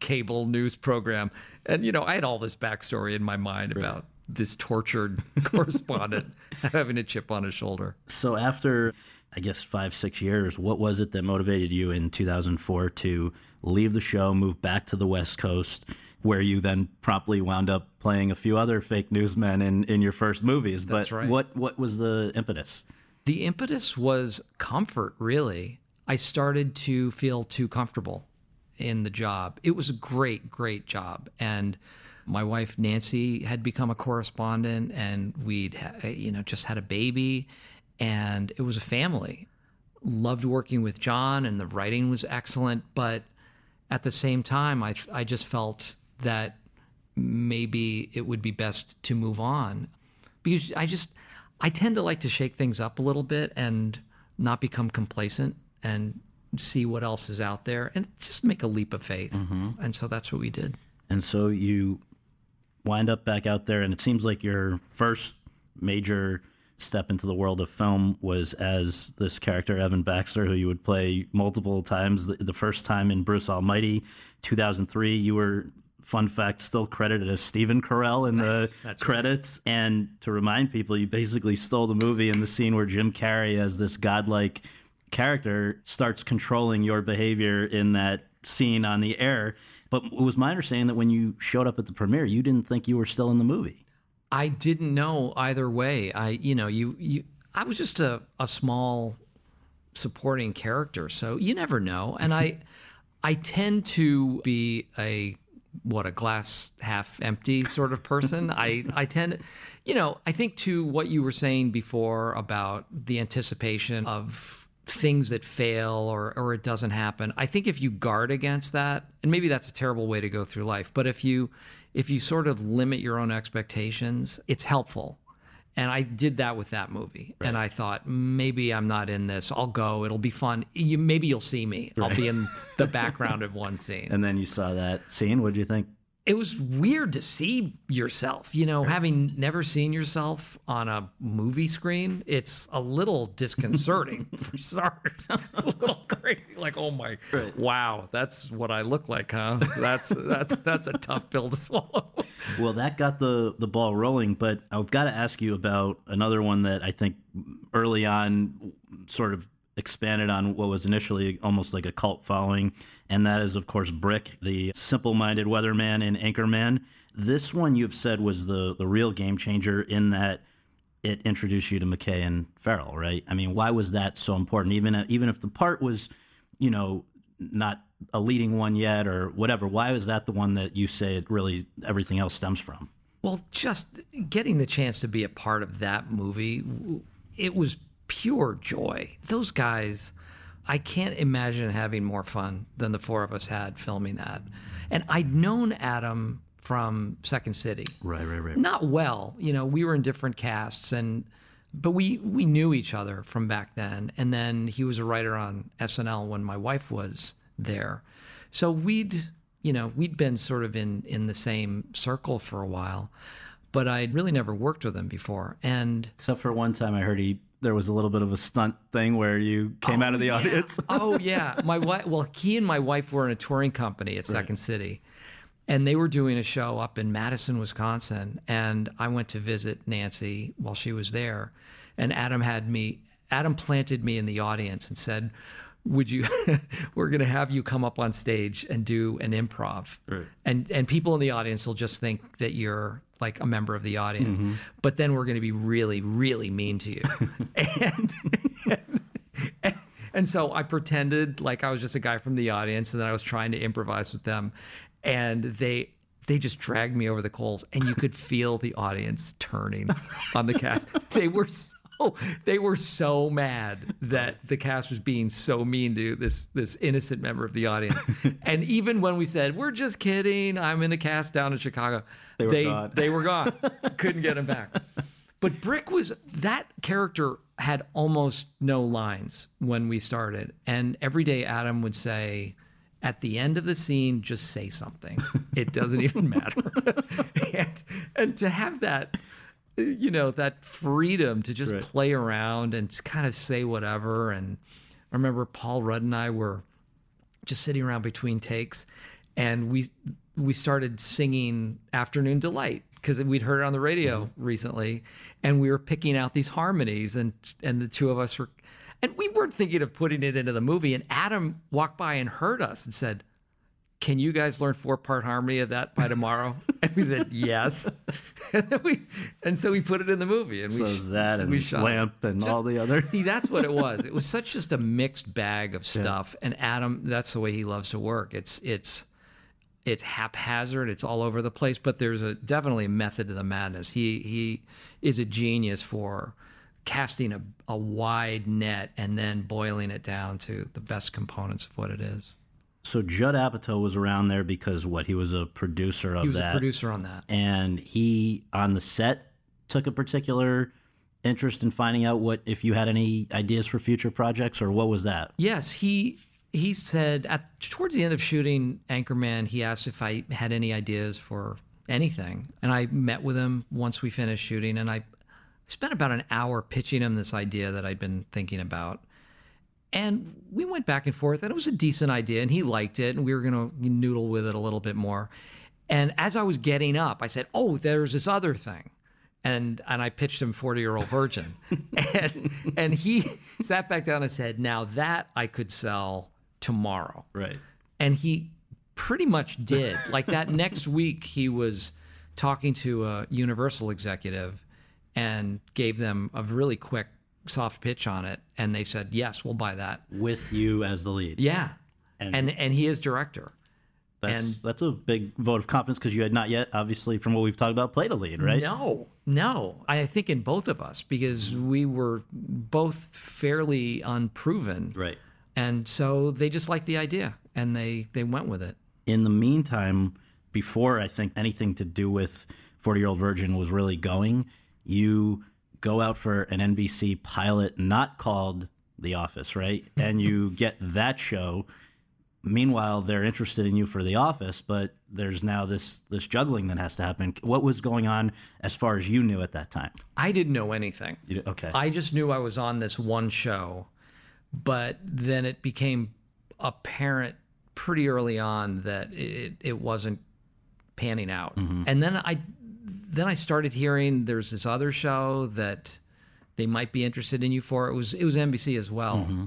cable news program. And, I had all this backstory in my mind about this tortured correspondent having a chip on his shoulder. So after, I guess, 5-6 years, what was it that motivated you in 2004 to leave the show, move back to the West Coast, where you then promptly wound up playing a few other fake newsmen in your first movies? That's but right. What was the impetus? The impetus was comfort, really. I started to feel too comfortable in the job. It was a great, great job. And my wife, Nancy, had become a correspondent, and we'd just had a baby, and it was a family. Loved working with John, and the writing was excellent. But at the same time, I just felt that maybe it would be best to move on, because I tend to like to shake things up a little bit and not become complacent and see what else is out there and just make a leap of faith. And so that's what we did. And so you wind up back out there, and it seems like your first major step into the world of film was as this character, Evan Baxter, who you would play multiple times. The first time in Bruce Almighty, 2003, you were, fun fact, still credited as Stephen Carell in the credits. Right. And to remind people, you basically stole the movie in the scene where Jim Carrey, as this godlike character, starts controlling your behavior in that scene on the air. But it was my understanding that when you showed up at the premiere, you didn't think you were still in the movie. I didn't know either way. I was just a small supporting character, so you never know. And I tend to be a glass half empty sort of person. I tend, I think to what you were saying before about the anticipation of things that fail or it doesn't happen. I think if you guard against that, and maybe that's a terrible way to go through life, but if you sort of limit your own expectations, it's helpful. And I did that with that movie. Right. And I thought, maybe I'm not in this. I'll go. It'll be fun. Maybe you'll see me. Right. I'll be in the background of one scene. And then you saw that scene. What did you think? It was weird to see yourself, having never seen yourself on a movie screen. It's a little disconcerting for starters. A little crazy. Like, oh my, right. Wow, that's what I look like, huh? That's a tough pill to swallow. Well, that got the ball rolling, but I've got to ask you about another one that I think early on sort of expanded on what was initially almost like a cult following, and that is, of course, Brick, the simple-minded weatherman in Anchorman. This one you've said was the real game changer in that it introduced you to McKay and Farrell, right? I mean, why was that so important? Even if the part was, not a leading one yet or whatever, why was that the one that you say it really everything else stems from? Well, just getting the chance to be a part of that movie, it was pure joy. Those guys, I can't imagine having more fun than the four of us had filming that. And I'd known Adam from Second City. Right. Not well. We were in different casts, but we knew each other from back then. And then he was a writer on SNL when my wife was there. So we'd been sort of in the same circle for a while, but I'd really never worked with him before. And except for one time I heard there was a little bit of a stunt thing where you came out of the audience. Oh, yeah. He and my wife were in a touring company at Second City, and they were doing a show up in Madison, Wisconsin, and I went to visit Nancy while she was there, and Adam planted me in the audience and said, we're going to have you come up on stage and do an improv. Right. And people in the audience will just think that you're like a member of the audience, but then we're going to be really, really mean to you. and so I pretended like I was just a guy from the audience, and then I was trying to improvise with them, and they just dragged me over the coals, and you could feel the audience turning on the cast. They were so mad that the cast was being so mean to this innocent member of the audience. And even when we said, we're just kidding, I'm in a cast down in Chicago, they were gone. Couldn't get him back. But Brick that character had almost no lines when we started. And every day Adam would say, at the end of the scene, just say something. It doesn't even matter. and to have that, that freedom to just play around and kind of say whatever. And I remember Paul Rudd and I were just sitting around between takes, and we started singing Afternoon Delight because we'd heard it on the radio recently, and we were picking out these harmonies, and the two of us were, and we weren't thinking of putting it into the movie. And Adam walked by and heard us and said, "Can you guys learn 4-part harmony of that by tomorrow?" And we said, "Yes." and so we put it in the movie. And So is that and Lamp and all the others. See, that's what it was. It was such just a mixed bag of stuff. And Adam, that's the way he loves to work. It's haphazard. It's all over the place. But there's definitely a method to the madness. He is a genius for casting a wide net and then boiling it down to the best components of what it is. So Judd Apatow was around there because he was a producer of that. He was a producer on that. And he, on the set, took a particular interest in finding out if you had any ideas for future projects, or what was that? Yes, he said towards the end of shooting Anchorman, he asked if I had any ideas for anything. And I met with him once we finished shooting, and I spent about an hour pitching him this idea that I'd been thinking about. And we went back and forth, and it was a decent idea, and he liked it, and we were going to noodle with it a little bit more. And as I was getting up, I said, "Oh, there's this other thing." And I pitched him 40-Year-Old Virgin. and he sat back down and said, "Now that I could sell tomorrow." Right. And he pretty much did. Like that next week, he was talking to a Universal executive and gave them a really quick soft pitch on it, and they said, "Yes, we'll buy that." With you as the lead. Yeah. And he is director. That's a big vote of confidence, because you had not yet, obviously, from what we've talked about, played a lead, right? No. I think in both of us, because we were both fairly unproven. Right. And so they just liked the idea, and they went with it. In the meantime, before I think anything to do with 40-Year-Old Virgin was really going, you go out for an NBC pilot not called The Office, right? And you get that show. Meanwhile, they're interested in you for The Office, but there's now this juggling that has to happen. What was going on as far as you knew at that time? I didn't know anything. Okay. I just knew I was on this one show, but then it became apparent pretty early on that it wasn't panning out. Mm-hmm. And then I started hearing there's this other show that they might be interested in you for. It was NBC as well. Mm-hmm.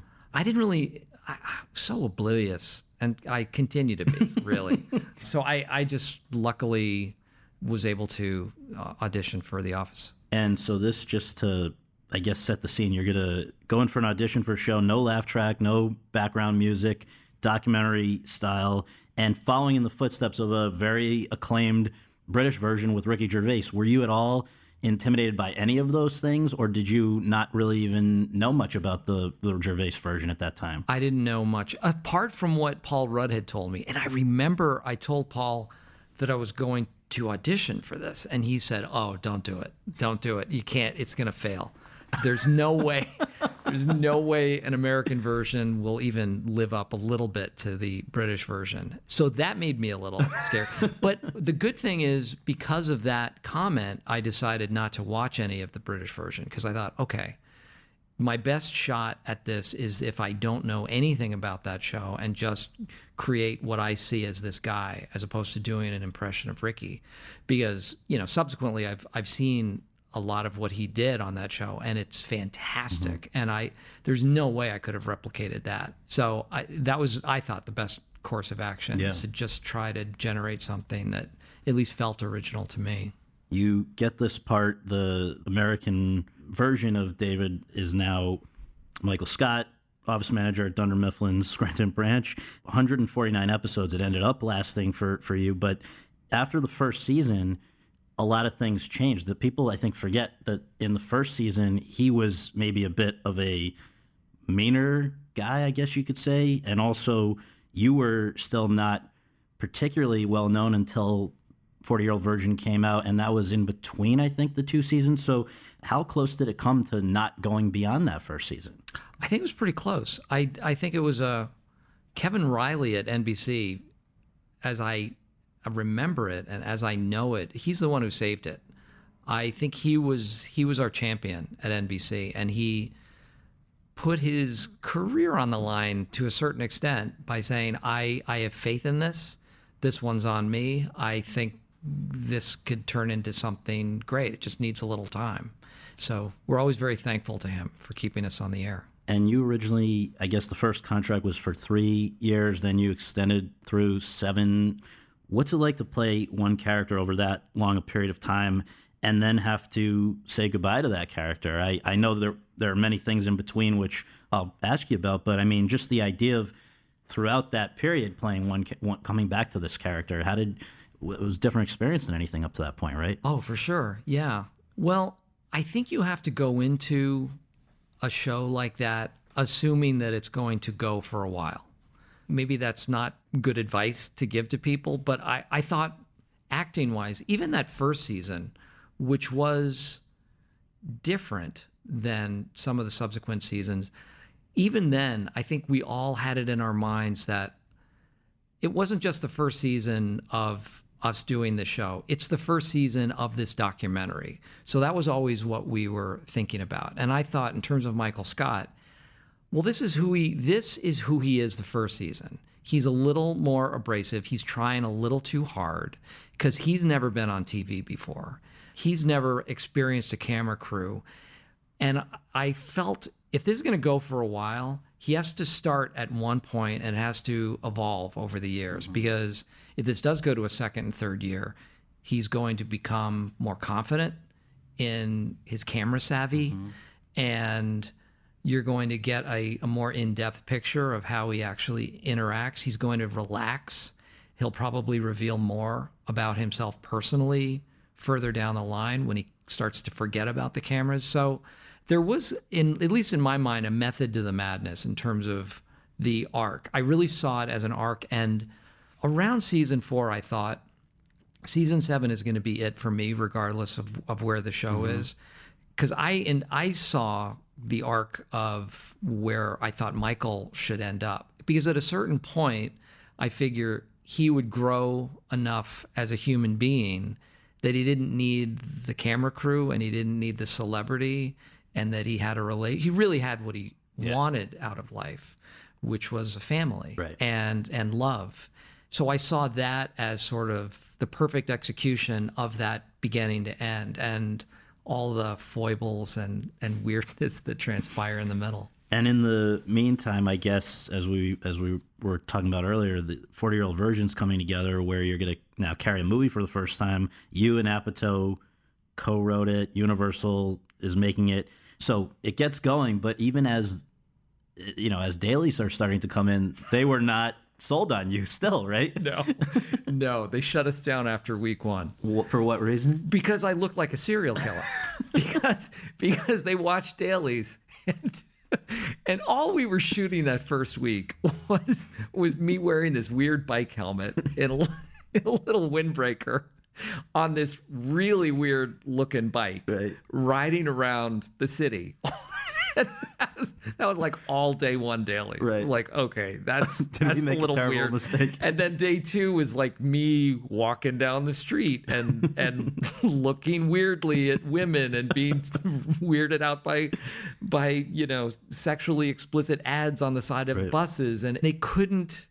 I'm so oblivious, and I continue to be, really. So I just luckily was able to audition for The Office. And so this, just to, I guess, set the scene, you're going to go in for an audition for a show, no laugh track, no background music, documentary style, and following in the footsteps of a very acclaimed British version with Ricky Gervais. Were you at all intimidated by any of those things, or did you not really even know much about the Gervais version at that time? I didn't know much, apart from what Paul Rudd had told me. And I remember I told Paul that I was going to audition for this, and he said, "Oh, don't do it. Don't do it. You can't. It's going to fail. There's no way. There's no way an American version will even live up a little bit to the British version." So that made me a little scared. But the good thing is, because of that comment, I decided not to watch any of the British version, because I thought, okay, my best shot at this is if I don't know anything about that show and just create what I see as this guy, as opposed to doing an impression of Ricky. Because, subsequently I've seen a lot of what he did on that show, and it's fantastic. Mm-hmm. And there's no way I could have replicated that. So I thought the best course of action is to just try to generate something that at least felt original to me. You get this part, the American version of David is now Michael Scott, office manager at Dunder Mifflin's Scranton branch. 149 episodes it ended up lasting for you, but after the first season, a lot of things changed. That people, I think, forget that in the first season, he was maybe a bit of a meaner guy, I guess you could say. And also, you were still not particularly well known until 40-Year-Old Virgin came out, and that was in between, I think, the two seasons. So how close did it come to not going beyond that first season? I think it was pretty close. I think it was Kevin Riley at NBC, as I remember it and as I know it, he's the one who saved it. I think he was our champion at NBC, and he put his career on the line to a certain extent by saying, I have faith in this. this one's on me. I think this could turn into something great. It just needs a little time. So we're always very thankful to him for keeping us on the air. And you originally, I guess the first contract was for 3 years, then you extended through 7. What's it like to play one character over that long a period of time and then have to say goodbye to that character? I know there are many things in between which I'll ask you about, but I mean, just the idea of throughout that period playing one coming back to this character, it was a different experience than anything up to that point, right? Oh, for sure. Yeah. Well, I think you have to go into a show like that assuming that it's going to go for a while. Maybe that's not good advice to give to people, but I thought acting-wise, even that first season, which was different than some of the subsequent seasons, even then, I think we all had it in our minds that it wasn't just the first season of us doing the show. It's the first season of this documentary. So that was always what we were thinking about. And I thought in terms of Michael Scott, well, this is who he is the first season. He's a little more abrasive. He's trying a little too hard because he's never been on TV before. He's never experienced a camera crew. And I felt if this is going to go for a while, he has to start at one point and it has to evolve over the years, because if this does go to a second and third year, he's going to become more confident in his camera savvy, and you're going to get a more in-depth picture of how he actually interacts. He's going to relax. He'll probably reveal more about himself personally further down the line when he starts to forget about the cameras. So there was, at least in my mind, a method to the madness in terms of the arc. I really saw it as an arc, and around season 4, I thought season 7 is going to be it for me, regardless of where the show is. Because I saw the arc of where I thought Michael should end up. Because at a certain point, I figure he would grow enough as a human being that he didn't need the camera crew and he didn't need the celebrity, and that he had he really had what he wanted out of life, which was a family and love. So I saw that as sort of the perfect execution of that beginning to end, and all the foibles and weirdness that transpire in the middle. And in the meantime, I guess, as we were talking about earlier, the 40-year-old version's coming together where you're going to now carry a movie for the first time. You and Apatow co-wrote it. Universal is making it. So it gets going, but even as dailies are starting to come in, they were not sold on you still, right? No, they shut us down after week 1. For what reason? Because I looked like a serial killer. because they watched dailies, and all we were shooting that first week was me wearing this weird bike helmet in a little windbreaker on this really weird looking bike, riding around the city. That was like all day 1 dailies. Right. Like, okay, that's a little weird. Mistake? And then day 2 was like me walking down the street and looking weirdly at women and being weirded out by sexually explicit ads on the side of buses, and they couldn't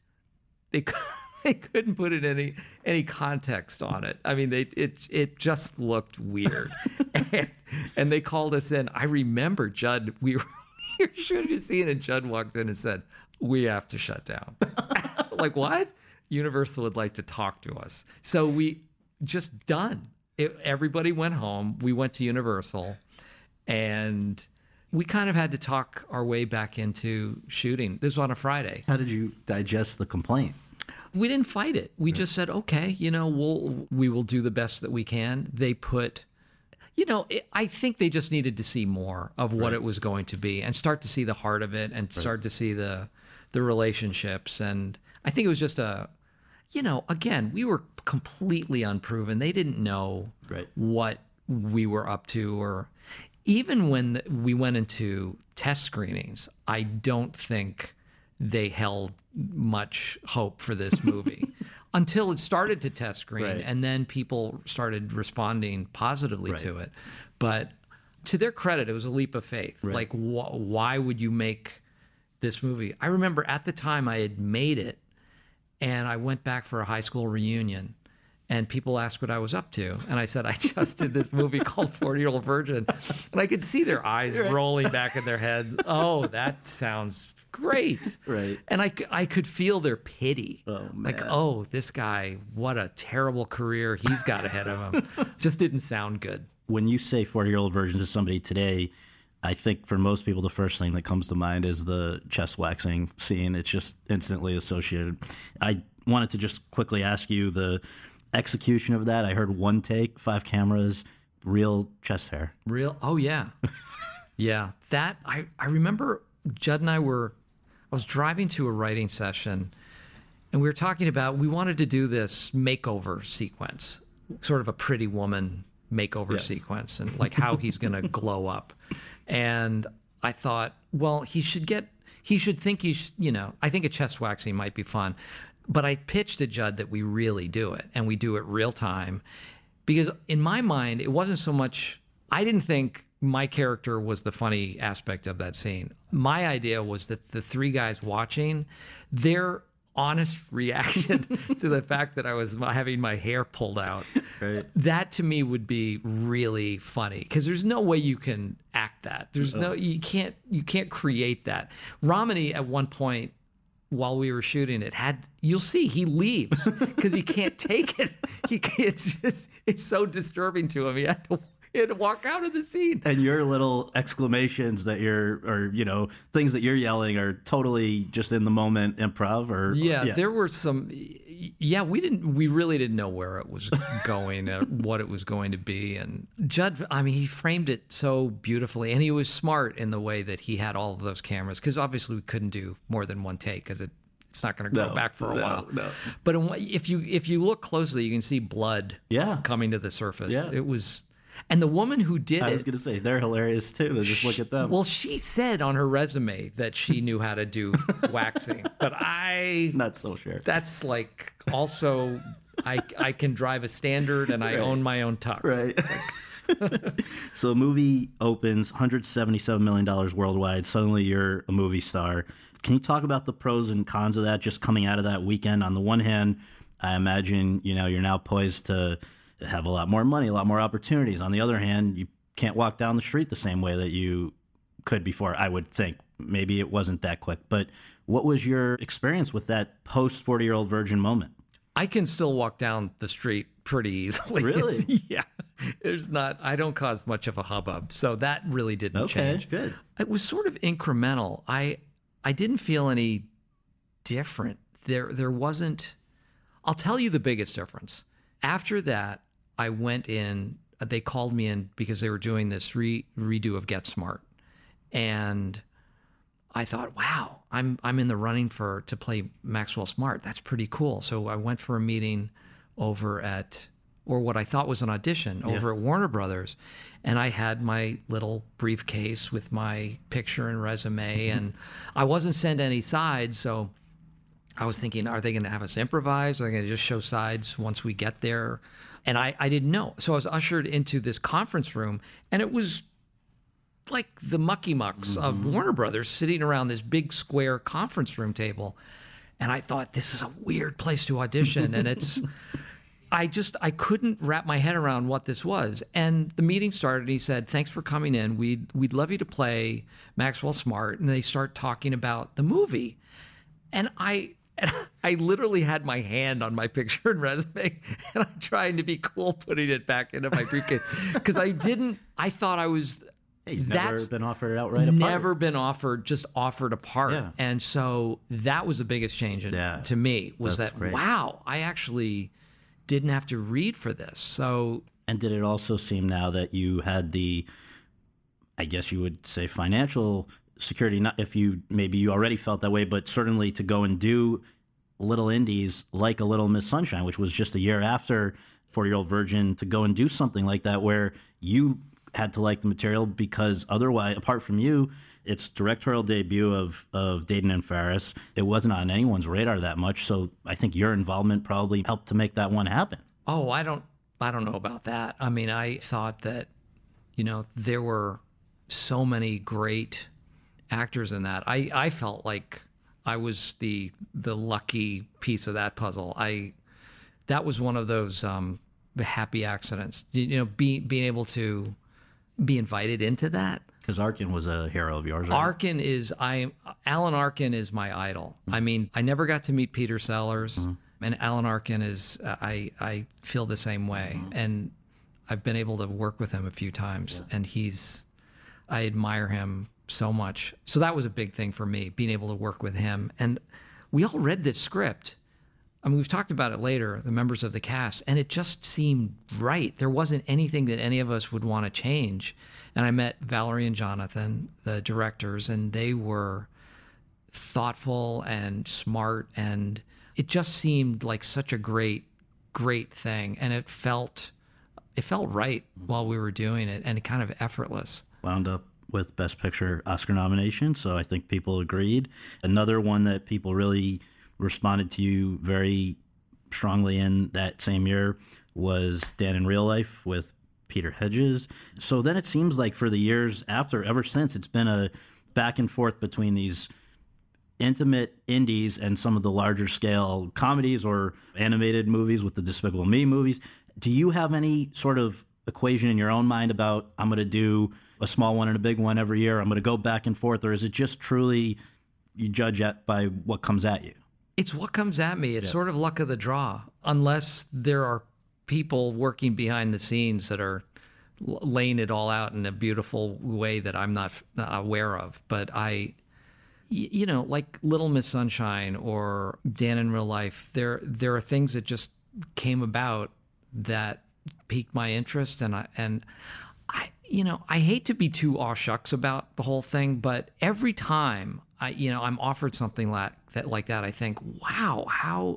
put in any context on it. I mean, it just looked weird. And they called us in. I remember Judd, we were shooting a scene, and Judd walked in and said, "We have to shut down." Like, what? Universal would like to talk to us. So we just done. Everybody went home. We went to Universal, and we kind of had to talk our way back into shooting. This was on a Friday. How did you digest the complaint? We didn't fight it. We just said, okay, we will do the best that we can. They put, I think they just needed to see more of what it was going to be and start to see the heart of it and start to see the relationships. And I think it was just again, we were completely unproven. They didn't know what we were up to, or even when we went into test screenings, I don't think they held much hope for this movie until it started to test screen, and then people started responding positively to it. But to their credit, it was a leap of faith. Like, why would you make this movie? I remember at the time I had made it, and I went back for a high school reunion. And people asked what I was up to. And I said, I just did this movie called 40-Year-Old Virgin. And I could see their eyes rolling back in their heads. Oh, that sounds great. Right. And I could feel their pity. Oh, man. Like, oh, this guy, what a terrible career he's got ahead of him. Just didn't sound good. When you say 40-Year-Old Virgin to somebody today, I think for most people, the first thing that comes to mind is the chest waxing scene. It's just instantly associated. I wanted to just quickly ask you the execution of that. I heard one take, 5 cameras, real chest hair. Real? Oh, yeah. Yeah. That, I remember Judd and I was driving to a writing session, and we were talking about, we wanted to do this makeover sequence, sort of a Pretty Woman makeover sequence, and like how he's going to glow up. And I thought, well, I think a chest waxing might be fun. But I pitched to Judd that we really do it, and we do it real time. Because in my mind, it wasn't so much, I didn't think my character was the funny aspect of that scene. My idea was that the 3 guys watching, their honest reaction to the fact that I was having my hair pulled out, right, that to me would be really funny. Because there's no way you can act that. You can't create that. Romany at one point, while we were shooting it, you'll see he leaves because he can't take it. It's so disturbing to him. He had to walk out of the scene. And your little exclamations that things that you're yelling are totally just in the moment improv. There were some. Yeah, we really didn't know where it was going, what it was going to be. And Judd, he framed it so beautifully, and he was smart in the way that he had all of those cameras, because obviously we couldn't do more than one take because it's not going to go back for a while. No. But if you look closely, you can see blood coming to the surface. Yeah. It was. And the woman who did it... I was going to say, they're hilarious, too. Just look at them. Well, she said on her resume that she knew how to do waxing. But not so sure. That's like, also, I can drive a Standard, and I own my own tux. Right. So a movie opens, $177 million worldwide. Suddenly you're a movie star. Can you talk about the pros and cons of that, just coming out of that weekend? On the one hand, I imagine, you're now poised to have a lot more money, a lot more opportunities. On the other hand, you can't walk down the street the same way that you could before, I would think. Maybe it wasn't that quick. But what was your experience with that post 40-Year-Old Virgin moment? I can still walk down the street pretty easily. Really? Yeah. I don't cause much of a hubbub. So that really didn't change. Okay, good. It was sort of incremental. I didn't feel any different. There wasn't, I'll tell you the biggest difference. After that, I went in, they called me in because they were doing this redo of Get Smart. And I thought, wow, I'm in the running to play Maxwell Smart. That's pretty cool. So I went for a meeting over or what I thought was an audition over at Warner Brothers. And I had my little briefcase with my picture and resume, and I wasn't sent any sides. So I was thinking, are they going to have us improvise? Are they going to just show sides once we get there? And I didn't know. So I was ushered into this conference room, and it was like the mucky mucks of Warner Brothers sitting around this big square conference room table. And I thought, this is a weird place to audition. And I couldn't wrap my head around what this was. And the meeting started, and he said, thanks for coming in. We'd love you to play Maxwell Smart. And they start talking about the movie. And I literally had my hand on my picture and resume, and I'm trying to be cool putting it back into my briefcase because I thought I was. Hey, you've never been offered outright apart. Never been offered, just offered apart. Yeah. And so that was the biggest change to me was that, great. Wow, I actually didn't have to read for this. So. And did it also seem now that you had the, I guess you would say, financial security, not if you already felt that way, but certainly to go and do little indies like A Little Miss Sunshine, which was just a year after 40-Year-Old Virgin, to go and do something like that where you had to like the material, because otherwise, apart from you, it's directorial debut of Dayton and Ferris. It wasn't on anyone's radar that much, so I think your involvement probably helped to make that one happen. Oh, I don't know about that. I mean, I thought that, there were so many great actors in that. I felt like I was the lucky piece of that puzzle. That was one of those happy accidents. You know, being able to be invited into that. Because Arkin was a hero of yours, right? Alan Arkin is my idol. I mean, I never got to meet Peter Sellers, and Alan Arkin is, I feel the same way. And I've been able to work with him a few times, and I admire him so much. So that was a big thing for me, being able to work with him. And we all read this script. I mean, we've talked about it later, the members of the cast, and it just seemed right. There wasn't anything that any of us would want to change. And I met Valerie and Jonathan, the directors, and they were thoughtful and smart, and it just seemed like such a great thing. And it felt right while we were doing it, and kind of effortless. Wound up with Best Picture Oscar nomination, so I think people agreed. Another one that people really responded to you very strongly in that same year was Dan in Real Life with Peter Hedges. So then it seems like for the years ever since, it's been a back and forth between these intimate indies and some of the larger scale comedies or animated movies with the Despicable Me movies. Do you have any sort of equation in your own mind about, I'm going to do a small one and a big one every year, I'm going to go back and forth, or is it just truly you judge by what comes at you? It's what comes at me. It's sort of luck of the draw, unless there are people working behind the scenes that are laying it all out in a beautiful way that I'm not aware of. But you know, like Little Miss Sunshine or Dan in Real Life, there are things that just came about that piqued my interest, and I hate to be too aw shucks about the whole thing, but every time I'm offered something like that, I think, wow,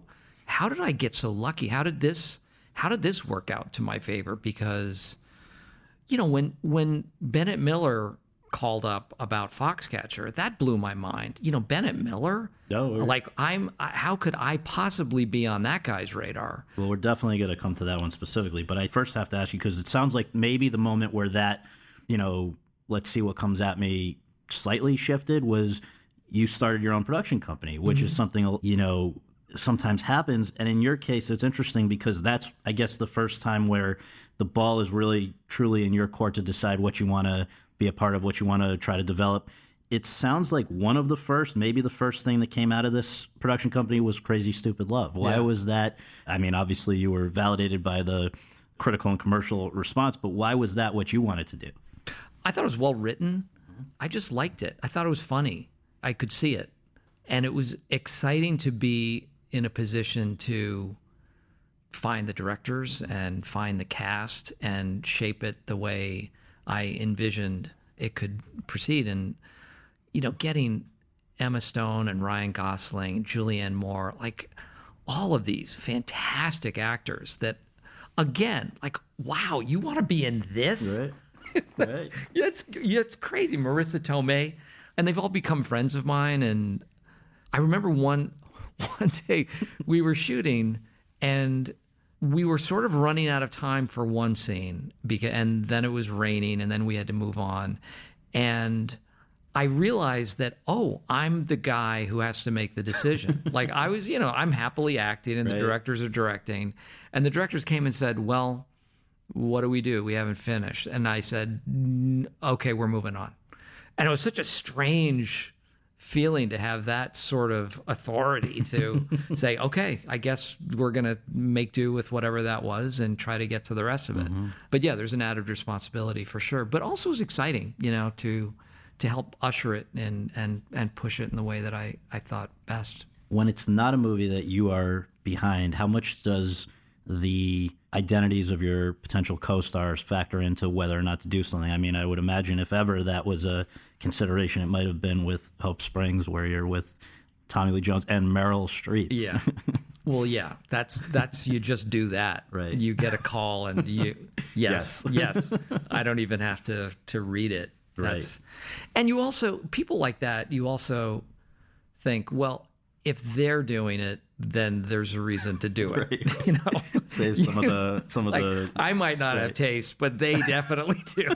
how did I get so lucky? How did this work out to my favor? Because, you know, when Bennett Miller called up about Foxcatcher, that blew my mind. You know, Bennett Miller? No, like how could I possibly be on that guy's radar? Well, we're definitely going to come to that one specifically, but I first have to ask you, because it sounds like maybe the moment where that, you know, let's see what comes at me slightly shifted was you started your own production company, which is something, you know, sometimes happens. And in your case, it's interesting because that's, I guess, the first time where the ball is really truly in your court to decide what you want to be a part of, what you want to try to develop. It sounds like one of the first, maybe the first thing that came out of this production company was Crazy Stupid Love. Why was that? I mean, obviously you were validated by the critical and commercial response, but why was that what you wanted to do? I thought it was well written. I just liked it. I thought it was funny. I could see it. And it was exciting to be in a position to find the directors and find the cast and shape it the way I envisioned it could proceed. And, you know, getting Emma Stone and Ryan Gosling, Julianne Moore, like all of these fantastic actors that, again, like, wow, you want to be in this? Right. Right. It's crazy. Marissa Tomei, and they've all become friends of mine. And I remember one day we were shooting and we were sort of running out of time for one scene and then it was raining and then we had to move on. And I realized that, I'm the guy who has to make the decision. Like I was, you know, I'm happily acting and the directors are directing. And the directors came and said, well, what do? We haven't finished. And I said, okay, we're moving on. And it was such a strange feeling to have that sort of authority to say, okay, I guess we're going to make do with whatever that was and try to get to the rest of it. But yeah, there's an added responsibility for sure. But also it was exciting, you know, to help usher it and push it in the way that I thought best. When it's not a movie that you are behind, how much does the identities of your potential co-stars factor into whether or not to do something? I mean, I would imagine if ever that was a consideration, it might have been with Hope Springs, where you're with Tommy Lee Jones and Meryl Streep. Yeah. Well, yeah, that's you just do that. Right. You get a call and yes. I don't even have to read it. Right. And you also, people like that, you also think, well, if they're doing it, then there's a reason to do it. Right. You know, Save some of like, the. I might not have taste, but they definitely do.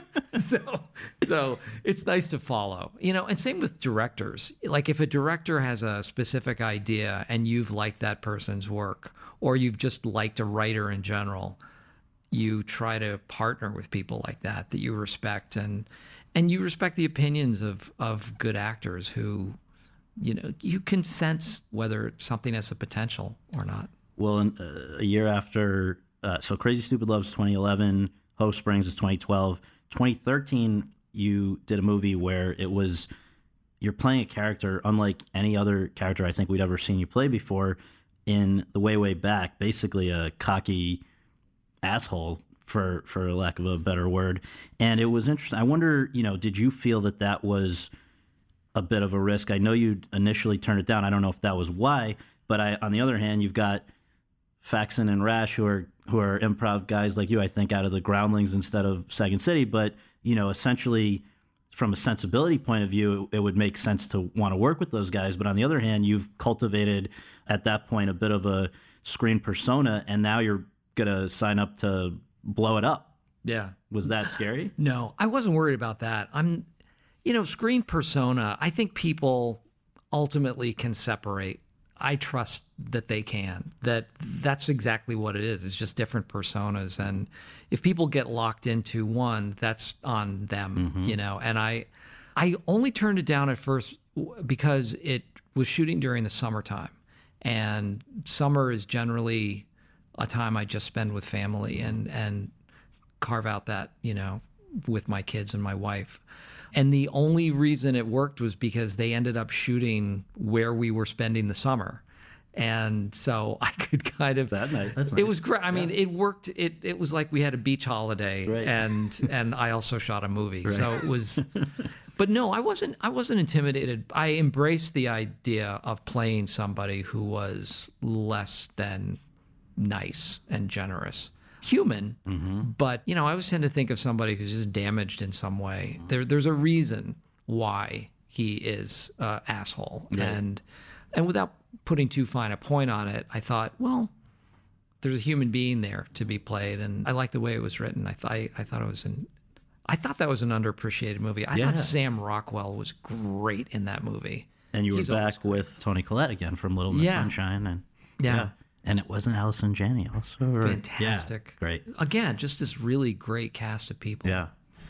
So it's nice to follow, you know, and same with directors. Like if a director has a specific idea and you've liked that person's work, or you've just liked a writer in general, you try to partner with people like that you respect, and you respect the opinions of good actors who, you know, you can sense whether something has a potential or not. Well, a year after, so Crazy Stupid Love's 2011, Hope Springs is 2012. 2013, you did a movie where you're playing a character unlike any other character I think we'd ever seen you play before in The Way Back, basically a cocky asshole, for lack of a better word. And it was interesting. I wonder, you know, did you feel that was a bit of a risk? I know you initially turned it down. I don't know if that was why, but on the other hand, you've got Faxon and Rash who are improv guys like you, I think, out of the Groundlings instead of Second City. But, you know, essentially from a sensibility point of view, it would make sense to want to work with those guys. But on the other hand, you've cultivated at that point a bit of a screen persona, and now you're going to sign up to blow it up. Yeah. Was that scary? No, I wasn't worried about that. You know, screen persona, I think people ultimately can separate. I trust that they can. That's exactly what it is. It's just different personas. And if people get locked into one, that's on them, you know. And I only turned it down at first because it was shooting during the summertime. And summer is generally a time I just spend with family and carve out that, you know, with my kids and my wife. And the only reason it worked was because they ended up shooting where we were spending the summer. And so I could kind of... That's nice. It was great. I mean, it worked. It was like we had a beach holiday, right. and I also shot a movie. Right. So it was... But no, I wasn't intimidated. I embraced the idea of playing somebody who was less than nice and generous. Human, but, you know, I always tend to think of somebody who's just damaged in some way. There's a reason why he is an asshole. Right. And without putting too fine a point on it, I thought, well, there's a human being there to be played, and I liked the way it was written. I thought that was an underappreciated movie. I thought Sam Rockwell was great in that movie. And you were back with Toni Collette again from Little Miss Sunshine, and yeah. And it wasn't Allison Janney also. Fantastic. Yeah, great. Again, just this really great cast of people. Yeah.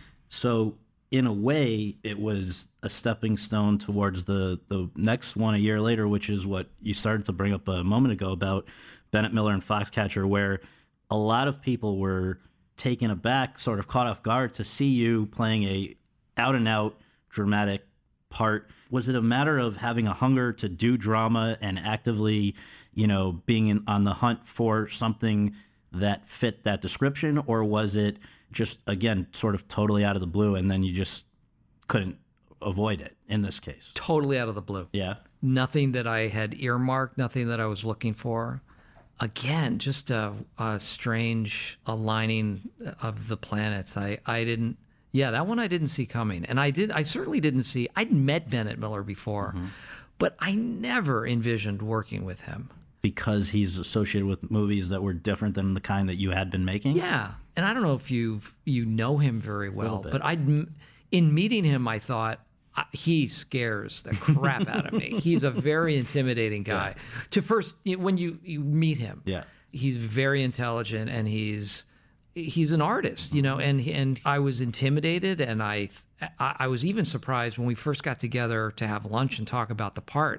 So in a way, it was a stepping stone towards the next one a year later, which is what you started to bring up a moment ago about Bennett Miller and Foxcatcher, where a lot of people were taken aback, sort of caught off guard to see you playing a out-and-out dramatic part. Was it a matter of having a hunger to do drama and actively, you know, being on the hunt for something that fit that description? Or was it just, again, sort of totally out of the blue and then you just couldn't avoid it in this case? Totally out of the blue. Yeah. Nothing that I had earmarked, nothing that I was looking for. Again, just a strange aligning of the planets. I didn't... Yeah, that one I didn't see coming. And I certainly didn't see... I'd met Bennett Miller before, but I never envisioned working with him. Because he's associated with movies that were different than the kind that you had been making? Yeah. And I don't know if you know him very well, but in meeting him, I thought, he scares the crap out of me. He's a very intimidating guy. Yeah. When you meet him, he's very intelligent and he's an artist, you know, and I was intimidated, and I was even surprised when we first got together to have lunch and talk about the part.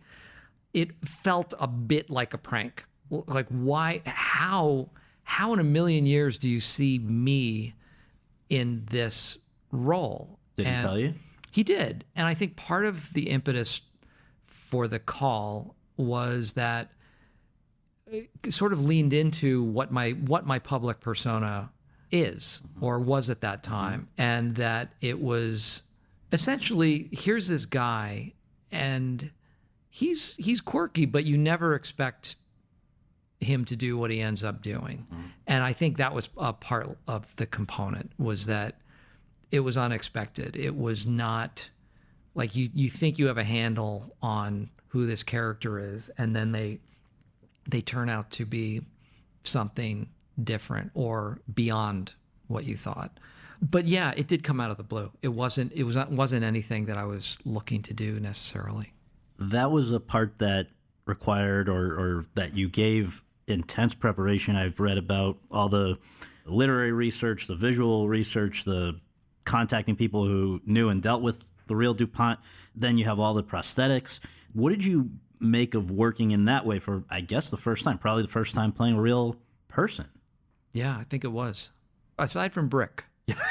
It felt a bit like a prank. Like, why, how in a million years do you see me in this role? Did he tell you? He did. And I think part of the impetus for the call was that it sort of leaned into what my public persona is or was at that time. And that it was essentially, here's this guy and he's quirky, but you never expect him to do what he ends up doing. And I think that was a part of the component, was that it was unexpected. It was not Like you think you have a handle on who this character is, and then they turn out to be something different or beyond what you thought. But yeah, it did come out of the blue. It wasn't anything that I was looking to do necessarily. That was a part that required or that you gave intense preparation. I've read about all the literary research, the visual research, the contacting people who knew and dealt with the real DuPont. Then you have all the prosthetics. What did you make of working in that way for, I guess, the first time, probably the first time playing a real person? Yeah, I think it was. Aside from Brick.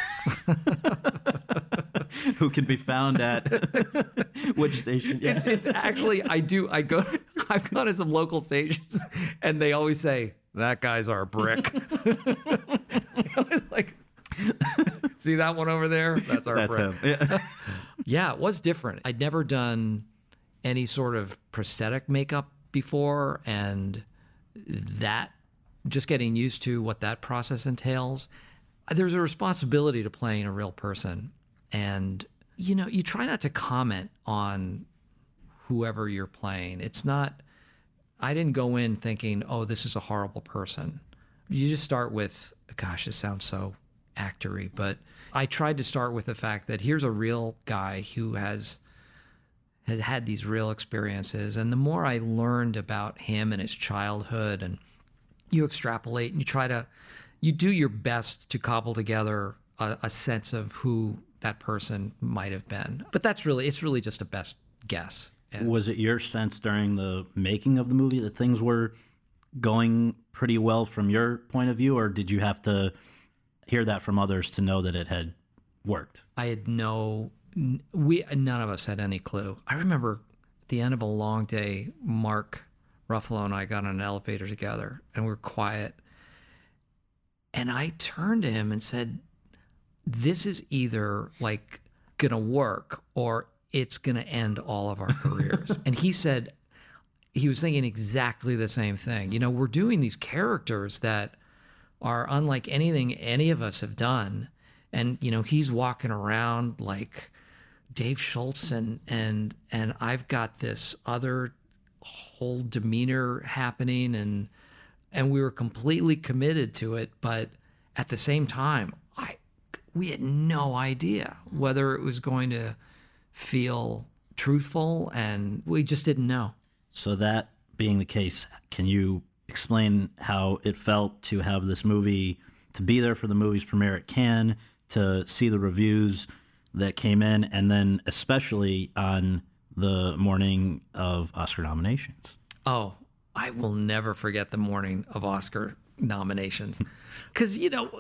Who can be found at which station? Yeah. It's actually, I've gone to some local stations and they always say, that guy's our Brick. I was like, see that one over there? That's our Brick. Him. Yeah. Yeah, it was different. I'd never done any sort of prosthetic makeup before, and that, just getting used to what that process entails. There's a responsibility to playing a real person. And, you try not to comment on whoever you're playing. I didn't go in thinking, oh, this is a horrible person. You just start with, gosh, this sounds so actory, but I tried to start with the fact that here's a real guy who has had these real experiences. And the more I learned about him and his childhood, and you extrapolate and you do your best to cobble together a sense of who that person might have been. But it's really just a best guess. And was it your sense during the making of the movie that things were going pretty well from your point of view, or did you have to hear that from others to know that it had worked? I had none of us had any clue. I remember at the end of a long day, Mark Ruffalo and I got on an elevator together and we were quiet. And I turned to him and said, this is either like gonna work or it's gonna end all of our careers. And he said, he was thinking exactly the same thing. We're doing these characters that are unlike anything any of us have done. And, he's walking around like Dave Schultz and I've got this other whole demeanor happening, and we were completely committed to it. But at the same time, we had no idea whether it was going to feel truthful, and we just didn't know. So that being the case, can you explain how it felt to have this movie, to be there for the movie's premiere at Cannes, to see the reviews that came in, and then especially on the morning of Oscar nominations? Oh, I will never forget the morning of Oscar nominations. Because,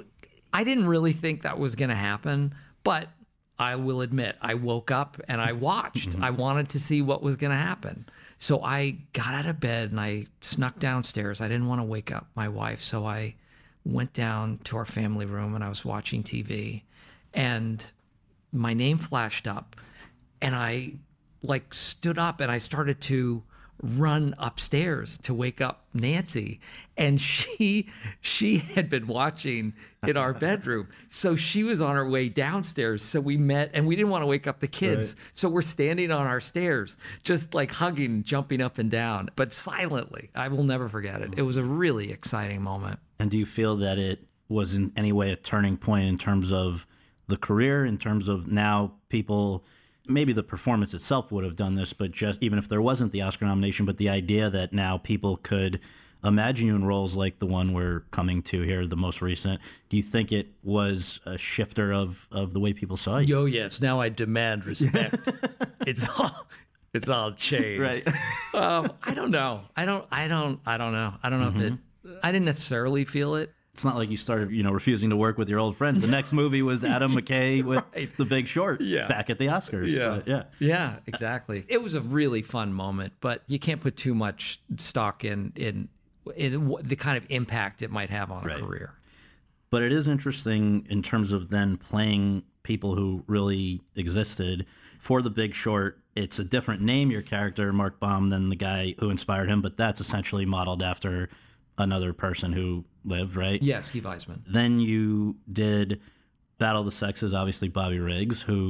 I didn't really think that was going to happen, but I will admit, I woke up and I watched. I wanted to see what was going to happen. So I got out of bed and I snuck downstairs. I didn't want to wake up my wife, so I went down to our family room and I was watching TV. And my name flashed up and I stood up and I started to run upstairs to wake up Nancy, and she had been watching in our bedroom, so she was on her way downstairs. So we met, and we didn't want to wake up the kids, right. So we're standing on our stairs just like hugging, jumping up and down, but silently. I will never forget it. It was a really exciting moment. And do you feel that it was in any way a turning point in terms of the career, in terms of now people, maybe the performance itself would have done this, but just even if there wasn't the Oscar nomination, but the idea that now people could imagine you in roles like the one we're coming to here, the most recent, do you think it was a shifter of the way people saw you? Oh, yes. Now I demand respect. It's all changed. Right. I don't know. I don't know. I don't know if it, I didn't necessarily feel it. It's not like you started, refusing to work with your old friends. The next movie was Adam McKay with right. The Big Short back at the Oscars. Yeah. Yeah, exactly. It was a really fun moment, but you can't put too much stock in the kind of impact it might have on a career. But it is interesting in terms of then playing people who really existed. For The Big Short, it's a different name, your character, Mark Baum, than the guy who inspired him, but that's essentially modeled after another person who lived, right? Yeah, Steve Eisman. Then you did Battle of the Sexes, obviously Bobby Riggs, who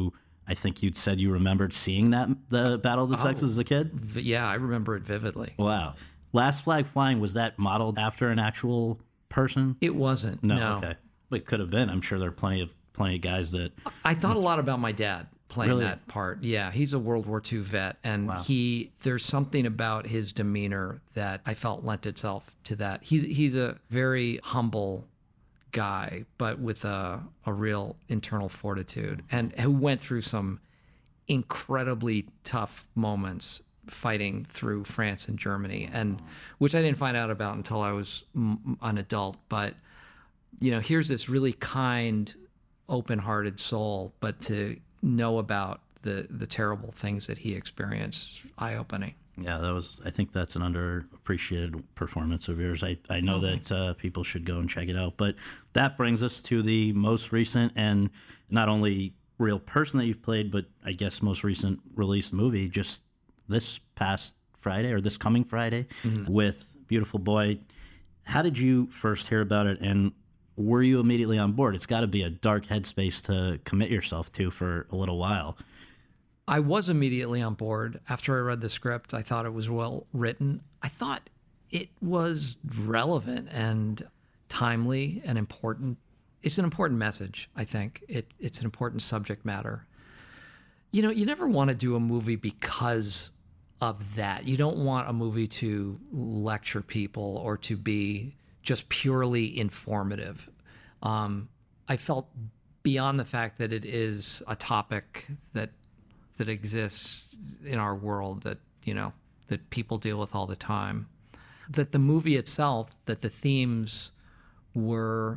I think you'd said you remembered seeing the Battle of the Sexes as a kid? Yeah, I remember it vividly. Wow. Last Flag Flying, was that modeled after an actual person? It wasn't. No. Okay. But it could have been. I'm sure there are plenty of guys that... I thought a lot about my dad playing Really? that part. Yeah, he's a World War II vet, and there's something about his demeanor that I felt lent itself to that. He's a very humble guy, but with a real internal fortitude, and who went through some incredibly tough moments fighting through France and Germany, and which I didn't find out about until I was an adult. But here's this really kind, open-hearted soul, but to know about the terrible things that he experienced, eye-opening. Yeah, I think that's an underappreciated performance of yours. I know that people should go and check it out. But that brings us to the most recent and not only real person that you've played, but I guess most recent released movie just this past Friday or this coming Friday with Beautiful Boy. How did you first hear about it, and were you immediately on board? It's got to be a dark headspace to commit yourself to for a little while. I was immediately on board. After I read the script, I thought it was well written. I thought it was relevant and timely and important. It's an important message, I think. It's an important subject matter. You never want to do a movie because of that. You don't want a movie to lecture people or to be just purely informative. I felt beyond the fact that it is a topic that exists in our world that people deal with all the time, that the movie itself, that the themes were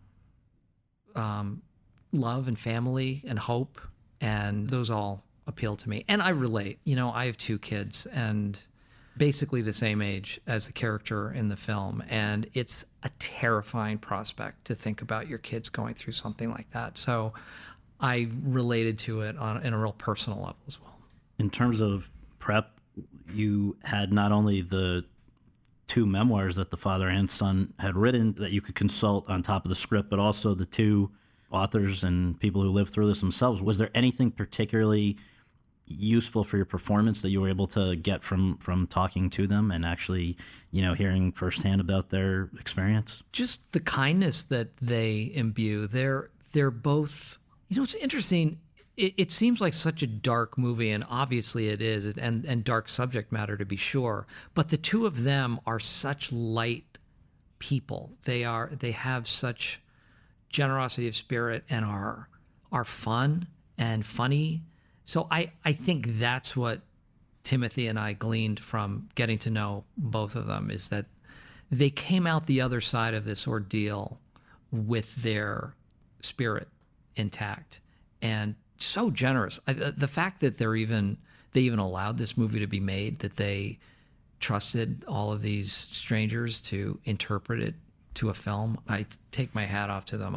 love and family and hope, and those all appeal to me. And I relate. I have 2 kids and basically the same age as the character in the film, and it's a terrifying prospect to think about your kids going through something like that. So I related to it in a real personal level as well. In terms of prep, you had not only the 2 memoirs that the father and son had written that you could consult on top of the script, but also the 2 authors and people who lived through this themselves. Was there anything particularly useful for your performance that you were able to get from talking to them and actually, hearing firsthand about their experience? Just the kindness that they imbue. They're both... it's interesting. It seems like such a dark movie, and obviously it is, and dark subject matter to be sure. But the 2 of them are such light people. They have such generosity of spirit and are fun and funny. So I think that's what Timothy and I gleaned from getting to know both of them, is that they came out the other side of this ordeal with their spirit intact and so generous. The fact that they even allowed this movie to be made, that they trusted all of these strangers to interpret it to a film, I take my hat off to them.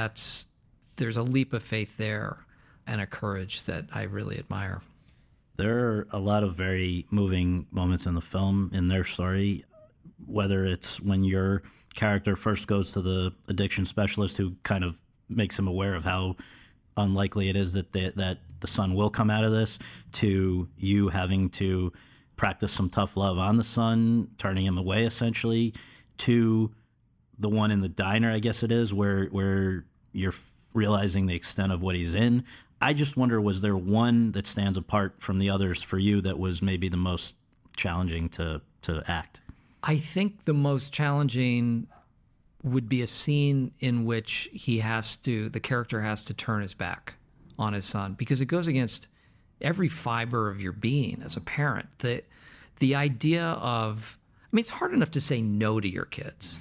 There's a leap of faith there and a courage that I really admire. There are a lot of very moving moments in the film, in their story, whether it's when your character first goes to the addiction specialist who kind of makes him aware of how unlikely it is that the son will come out of this, to you having to practice some tough love on the son, turning him away essentially, to the one in the diner, I guess it is, where you're realizing the extent of what he's in. I just wonder, was there one that stands apart from the others for you that was maybe the most challenging to act? I think the most challenging would be a scene in which the character has to turn his back on his son, because it goes against every fiber of your being as a parent. The idea of, it's hard enough to say no to your kids,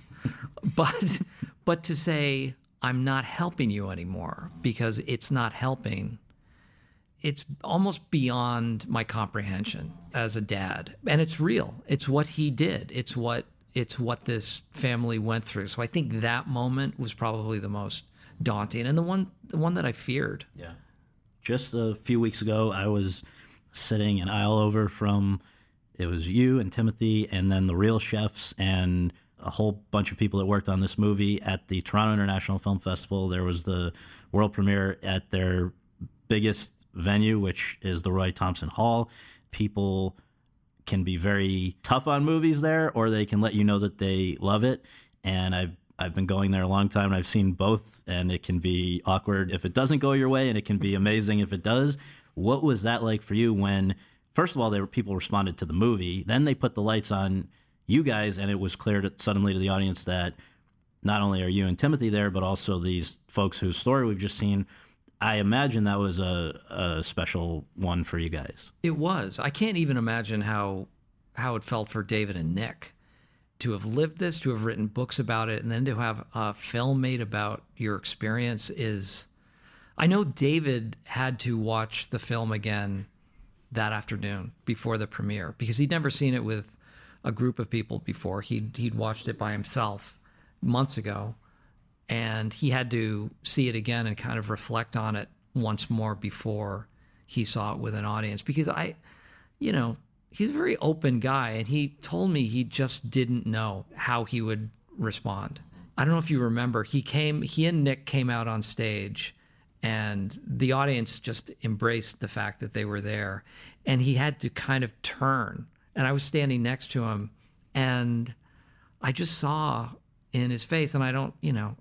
but to say, I'm not helping you anymore because it's not helping, it's almost beyond my comprehension as a dad. And it's real. It's what he did. It's what this family went through. So I think that moment was probably the most daunting and the one that I feared. Yeah. Just a few weeks ago, I was sitting an aisle over from, it was you and Timothy and then the real chefs and a whole bunch of people that worked on this movie at the Toronto International Film Festival. There was the world premiere at their biggest venue, which is the Roy Thompson Hall. People can be very tough on movies there, or they can let you know that they love it. And I've been going there a long time, and I've seen both, and it can be awkward if it doesn't go your way, and it can be amazing if it does. What was that like for you when, first of all, people responded to the movie, then they put the lights on you guys, and it was clear suddenly to the audience that not only are you and Timothy there, but also these folks whose story we've just seen. I imagine that was a special one for you guys. It was. I can't even imagine how it felt for David and Nick to have lived this, to have written books about it, and then to have a film made about your experience is... I know David had to watch the film again that afternoon before the premiere because he'd never seen it with a group of people before. He'd watched it by himself months ago, and he had to see it again and kind of reflect on it once more before he saw it with an audience. Because he's a very open guy, and he told me he just didn't know how he would respond. I don't know if you remember, he and Nick came out on stage, and the audience just embraced the fact that they were there, and he had to kind of turn. And I was standing next to him, and I just saw in his face, and I don't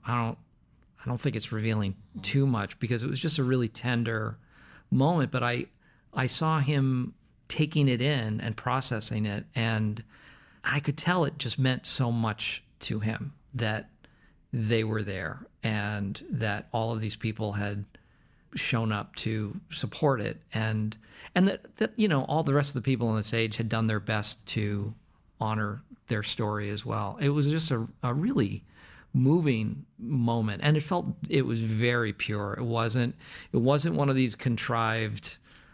think it's revealing too much because it was just a really tender moment, but I saw him taking it in and processing it, and I could tell it just meant so much to him that they were there and that all of these people had shown up to support it, and that all the rest of the people on the stage had done their best to honor their story as well. It was just a really moving moment, and it was very pure. It wasn't one of these contrived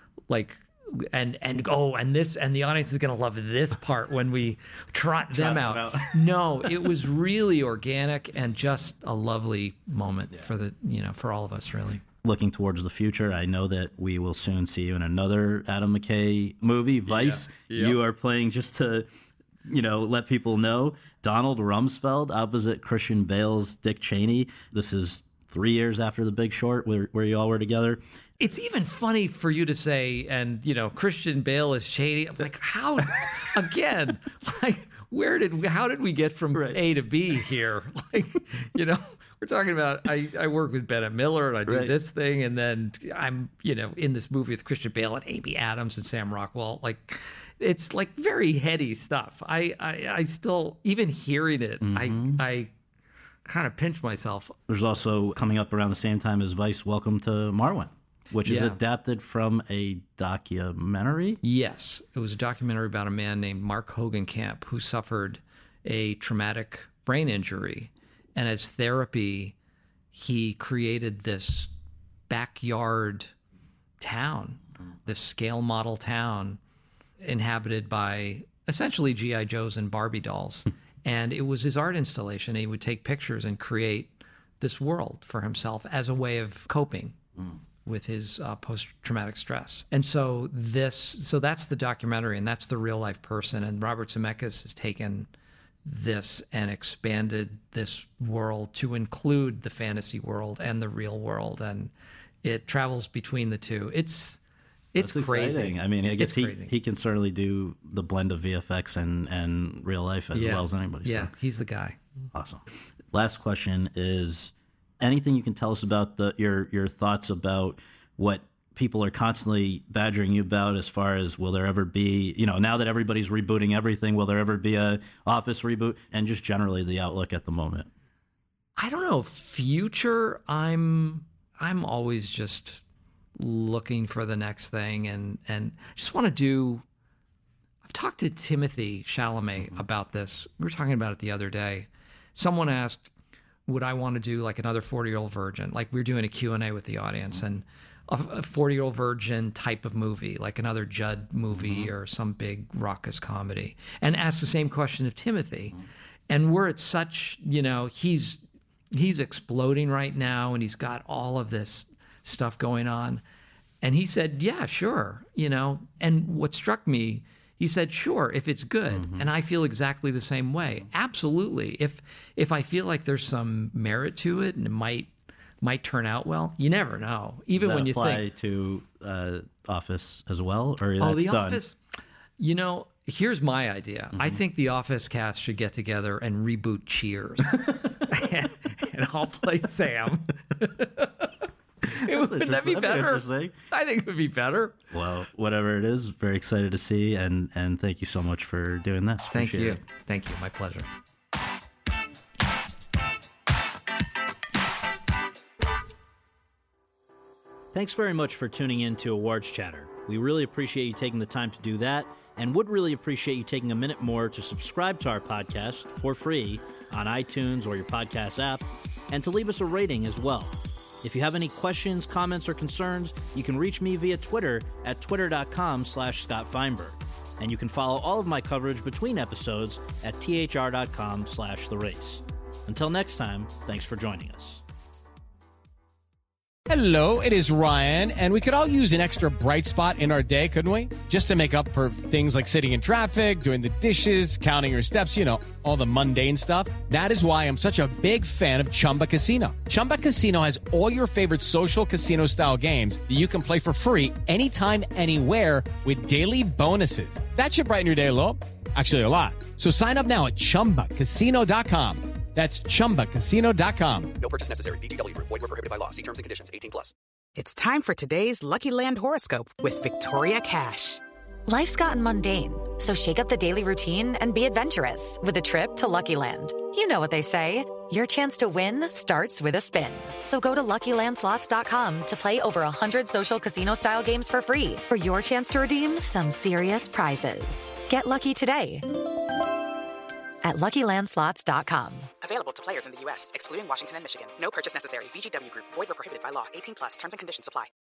and the audience is going to love this part when we trot them out. No, it was really organic and just a lovely moment for all of us, really. Looking towards the future, I know that we will soon see you in another Adam McKay movie, Vice. Yeah. Yep. You are playing, just to let people know, Donald Rumsfeld opposite Christian Bale's Dick Cheney. This is 3 years after The Big Short, where you all were together. It's even funny for you to say, and Christian Bale is Cheney. I'm like, how? Again, how did we get from A to B here? We're talking about I work with Bennett Miller and I do this thing, and then I'm in this movie with Christian Bale and Amy Adams and Sam Rockwell. It's very heady stuff. I still, even hearing it, I kind of pinch myself. There's also, coming up around the same time as Vice, Welcome to Marwen, which is adapted from a documentary. Yes, it was a documentary about a man named Mark Hogenkamp who suffered a traumatic brain injury. And as therapy, he created this backyard town, this scale model town inhabited by essentially G.I. Joes and Barbie dolls. And it was his art installation. He would take pictures and create this world for himself as a way of coping with his post-traumatic stress. And so that's the documentary, and that's the real-life person. And Robert Zemeckis has taken this and expanded this world to include the fantasy world and the real world, and it travels between the two. It's crazy. Exciting. I mean, I guess he can certainly do the blend of VFX and real life as well as anybody. Yeah, so. He's the guy. Awesome. Last question is, anything you can tell us about your thoughts about what people are constantly badgering you about, as far as, will there ever be, now that everybody's rebooting everything, will there ever be a Office reboot, and just generally the outlook at the moment? I don't know. Future, I'm always just looking for the next thing, and just want to do. I've talked to Timothy Chalamet about this. We were talking about it the other day. Someone asked, would I want to do another 40-Year-Old Virgin? We were doing a Q&A with the audience, and a 40-Year-Old Virgin type of movie, like another Judd movie or some big raucous comedy, and asked the same question of Timothy. And we're at such, he's exploding right now, and he's got all of this stuff going on. And he said, yeah, sure, And what struck me, he said, sure, if it's good. And I feel exactly the same way. Absolutely. If I feel like there's some merit to it and it might might turn out well. You never know. Even Does that when you apply think to Office as well, or oh, that's The done? Office. You know, here's my idea. I think the Office cast should get together and reboot Cheers, and I'll play Sam. Wouldn't that be better? Interesting. I think it would be better. Well, whatever it is, very excited to see, and thank you so much for doing this. Thank Appreciate you. it. Thank you. My pleasure. Thanks very much for tuning in to Awards Chatter. We really appreciate you taking the time to do that, and would really appreciate you taking a minute more to subscribe to our podcast for free on iTunes or your podcast app, and to leave us a rating as well. If you have any questions, comments, or concerns, you can reach me via Twitter at twitter.com/Scott Feinberg. And you can follow all of my coverage between episodes at thr.com/The Race. Until next time, thanks for joining us. Hello, it is Ryan, and we could all use an extra bright spot in our day, couldn't we? Just to make up for things like sitting in traffic, doing the dishes, counting your steps, all the mundane stuff. That is why I'm such a big fan of Chumba Casino. Chumba Casino has all your favorite social casino-style games that you can play for free anytime, anywhere with daily bonuses. That should brighten your day a little. Actually, a lot. So sign up now at ChumbaCasino.com. That's ChumbaCasino.com. No purchase necessary. VGW Group. Void where prohibited by law. See terms and conditions. 18+. It's time for today's Lucky Land horoscope with Victoria Cash. Life's gotten mundane, so shake up the daily routine and be adventurous with a trip to Lucky Land. You know what they say. Your chance to win starts with a spin. So go to LuckyLandSlots.com to play over 100 social casino-style games for free for your chance to redeem some serious prizes. Get lucky today at LuckyLandSlots.com. Available to players in the U.S., excluding Washington and Michigan. No purchase necessary. VGW Group. Void where prohibited by law. 18+. Terms and conditions apply.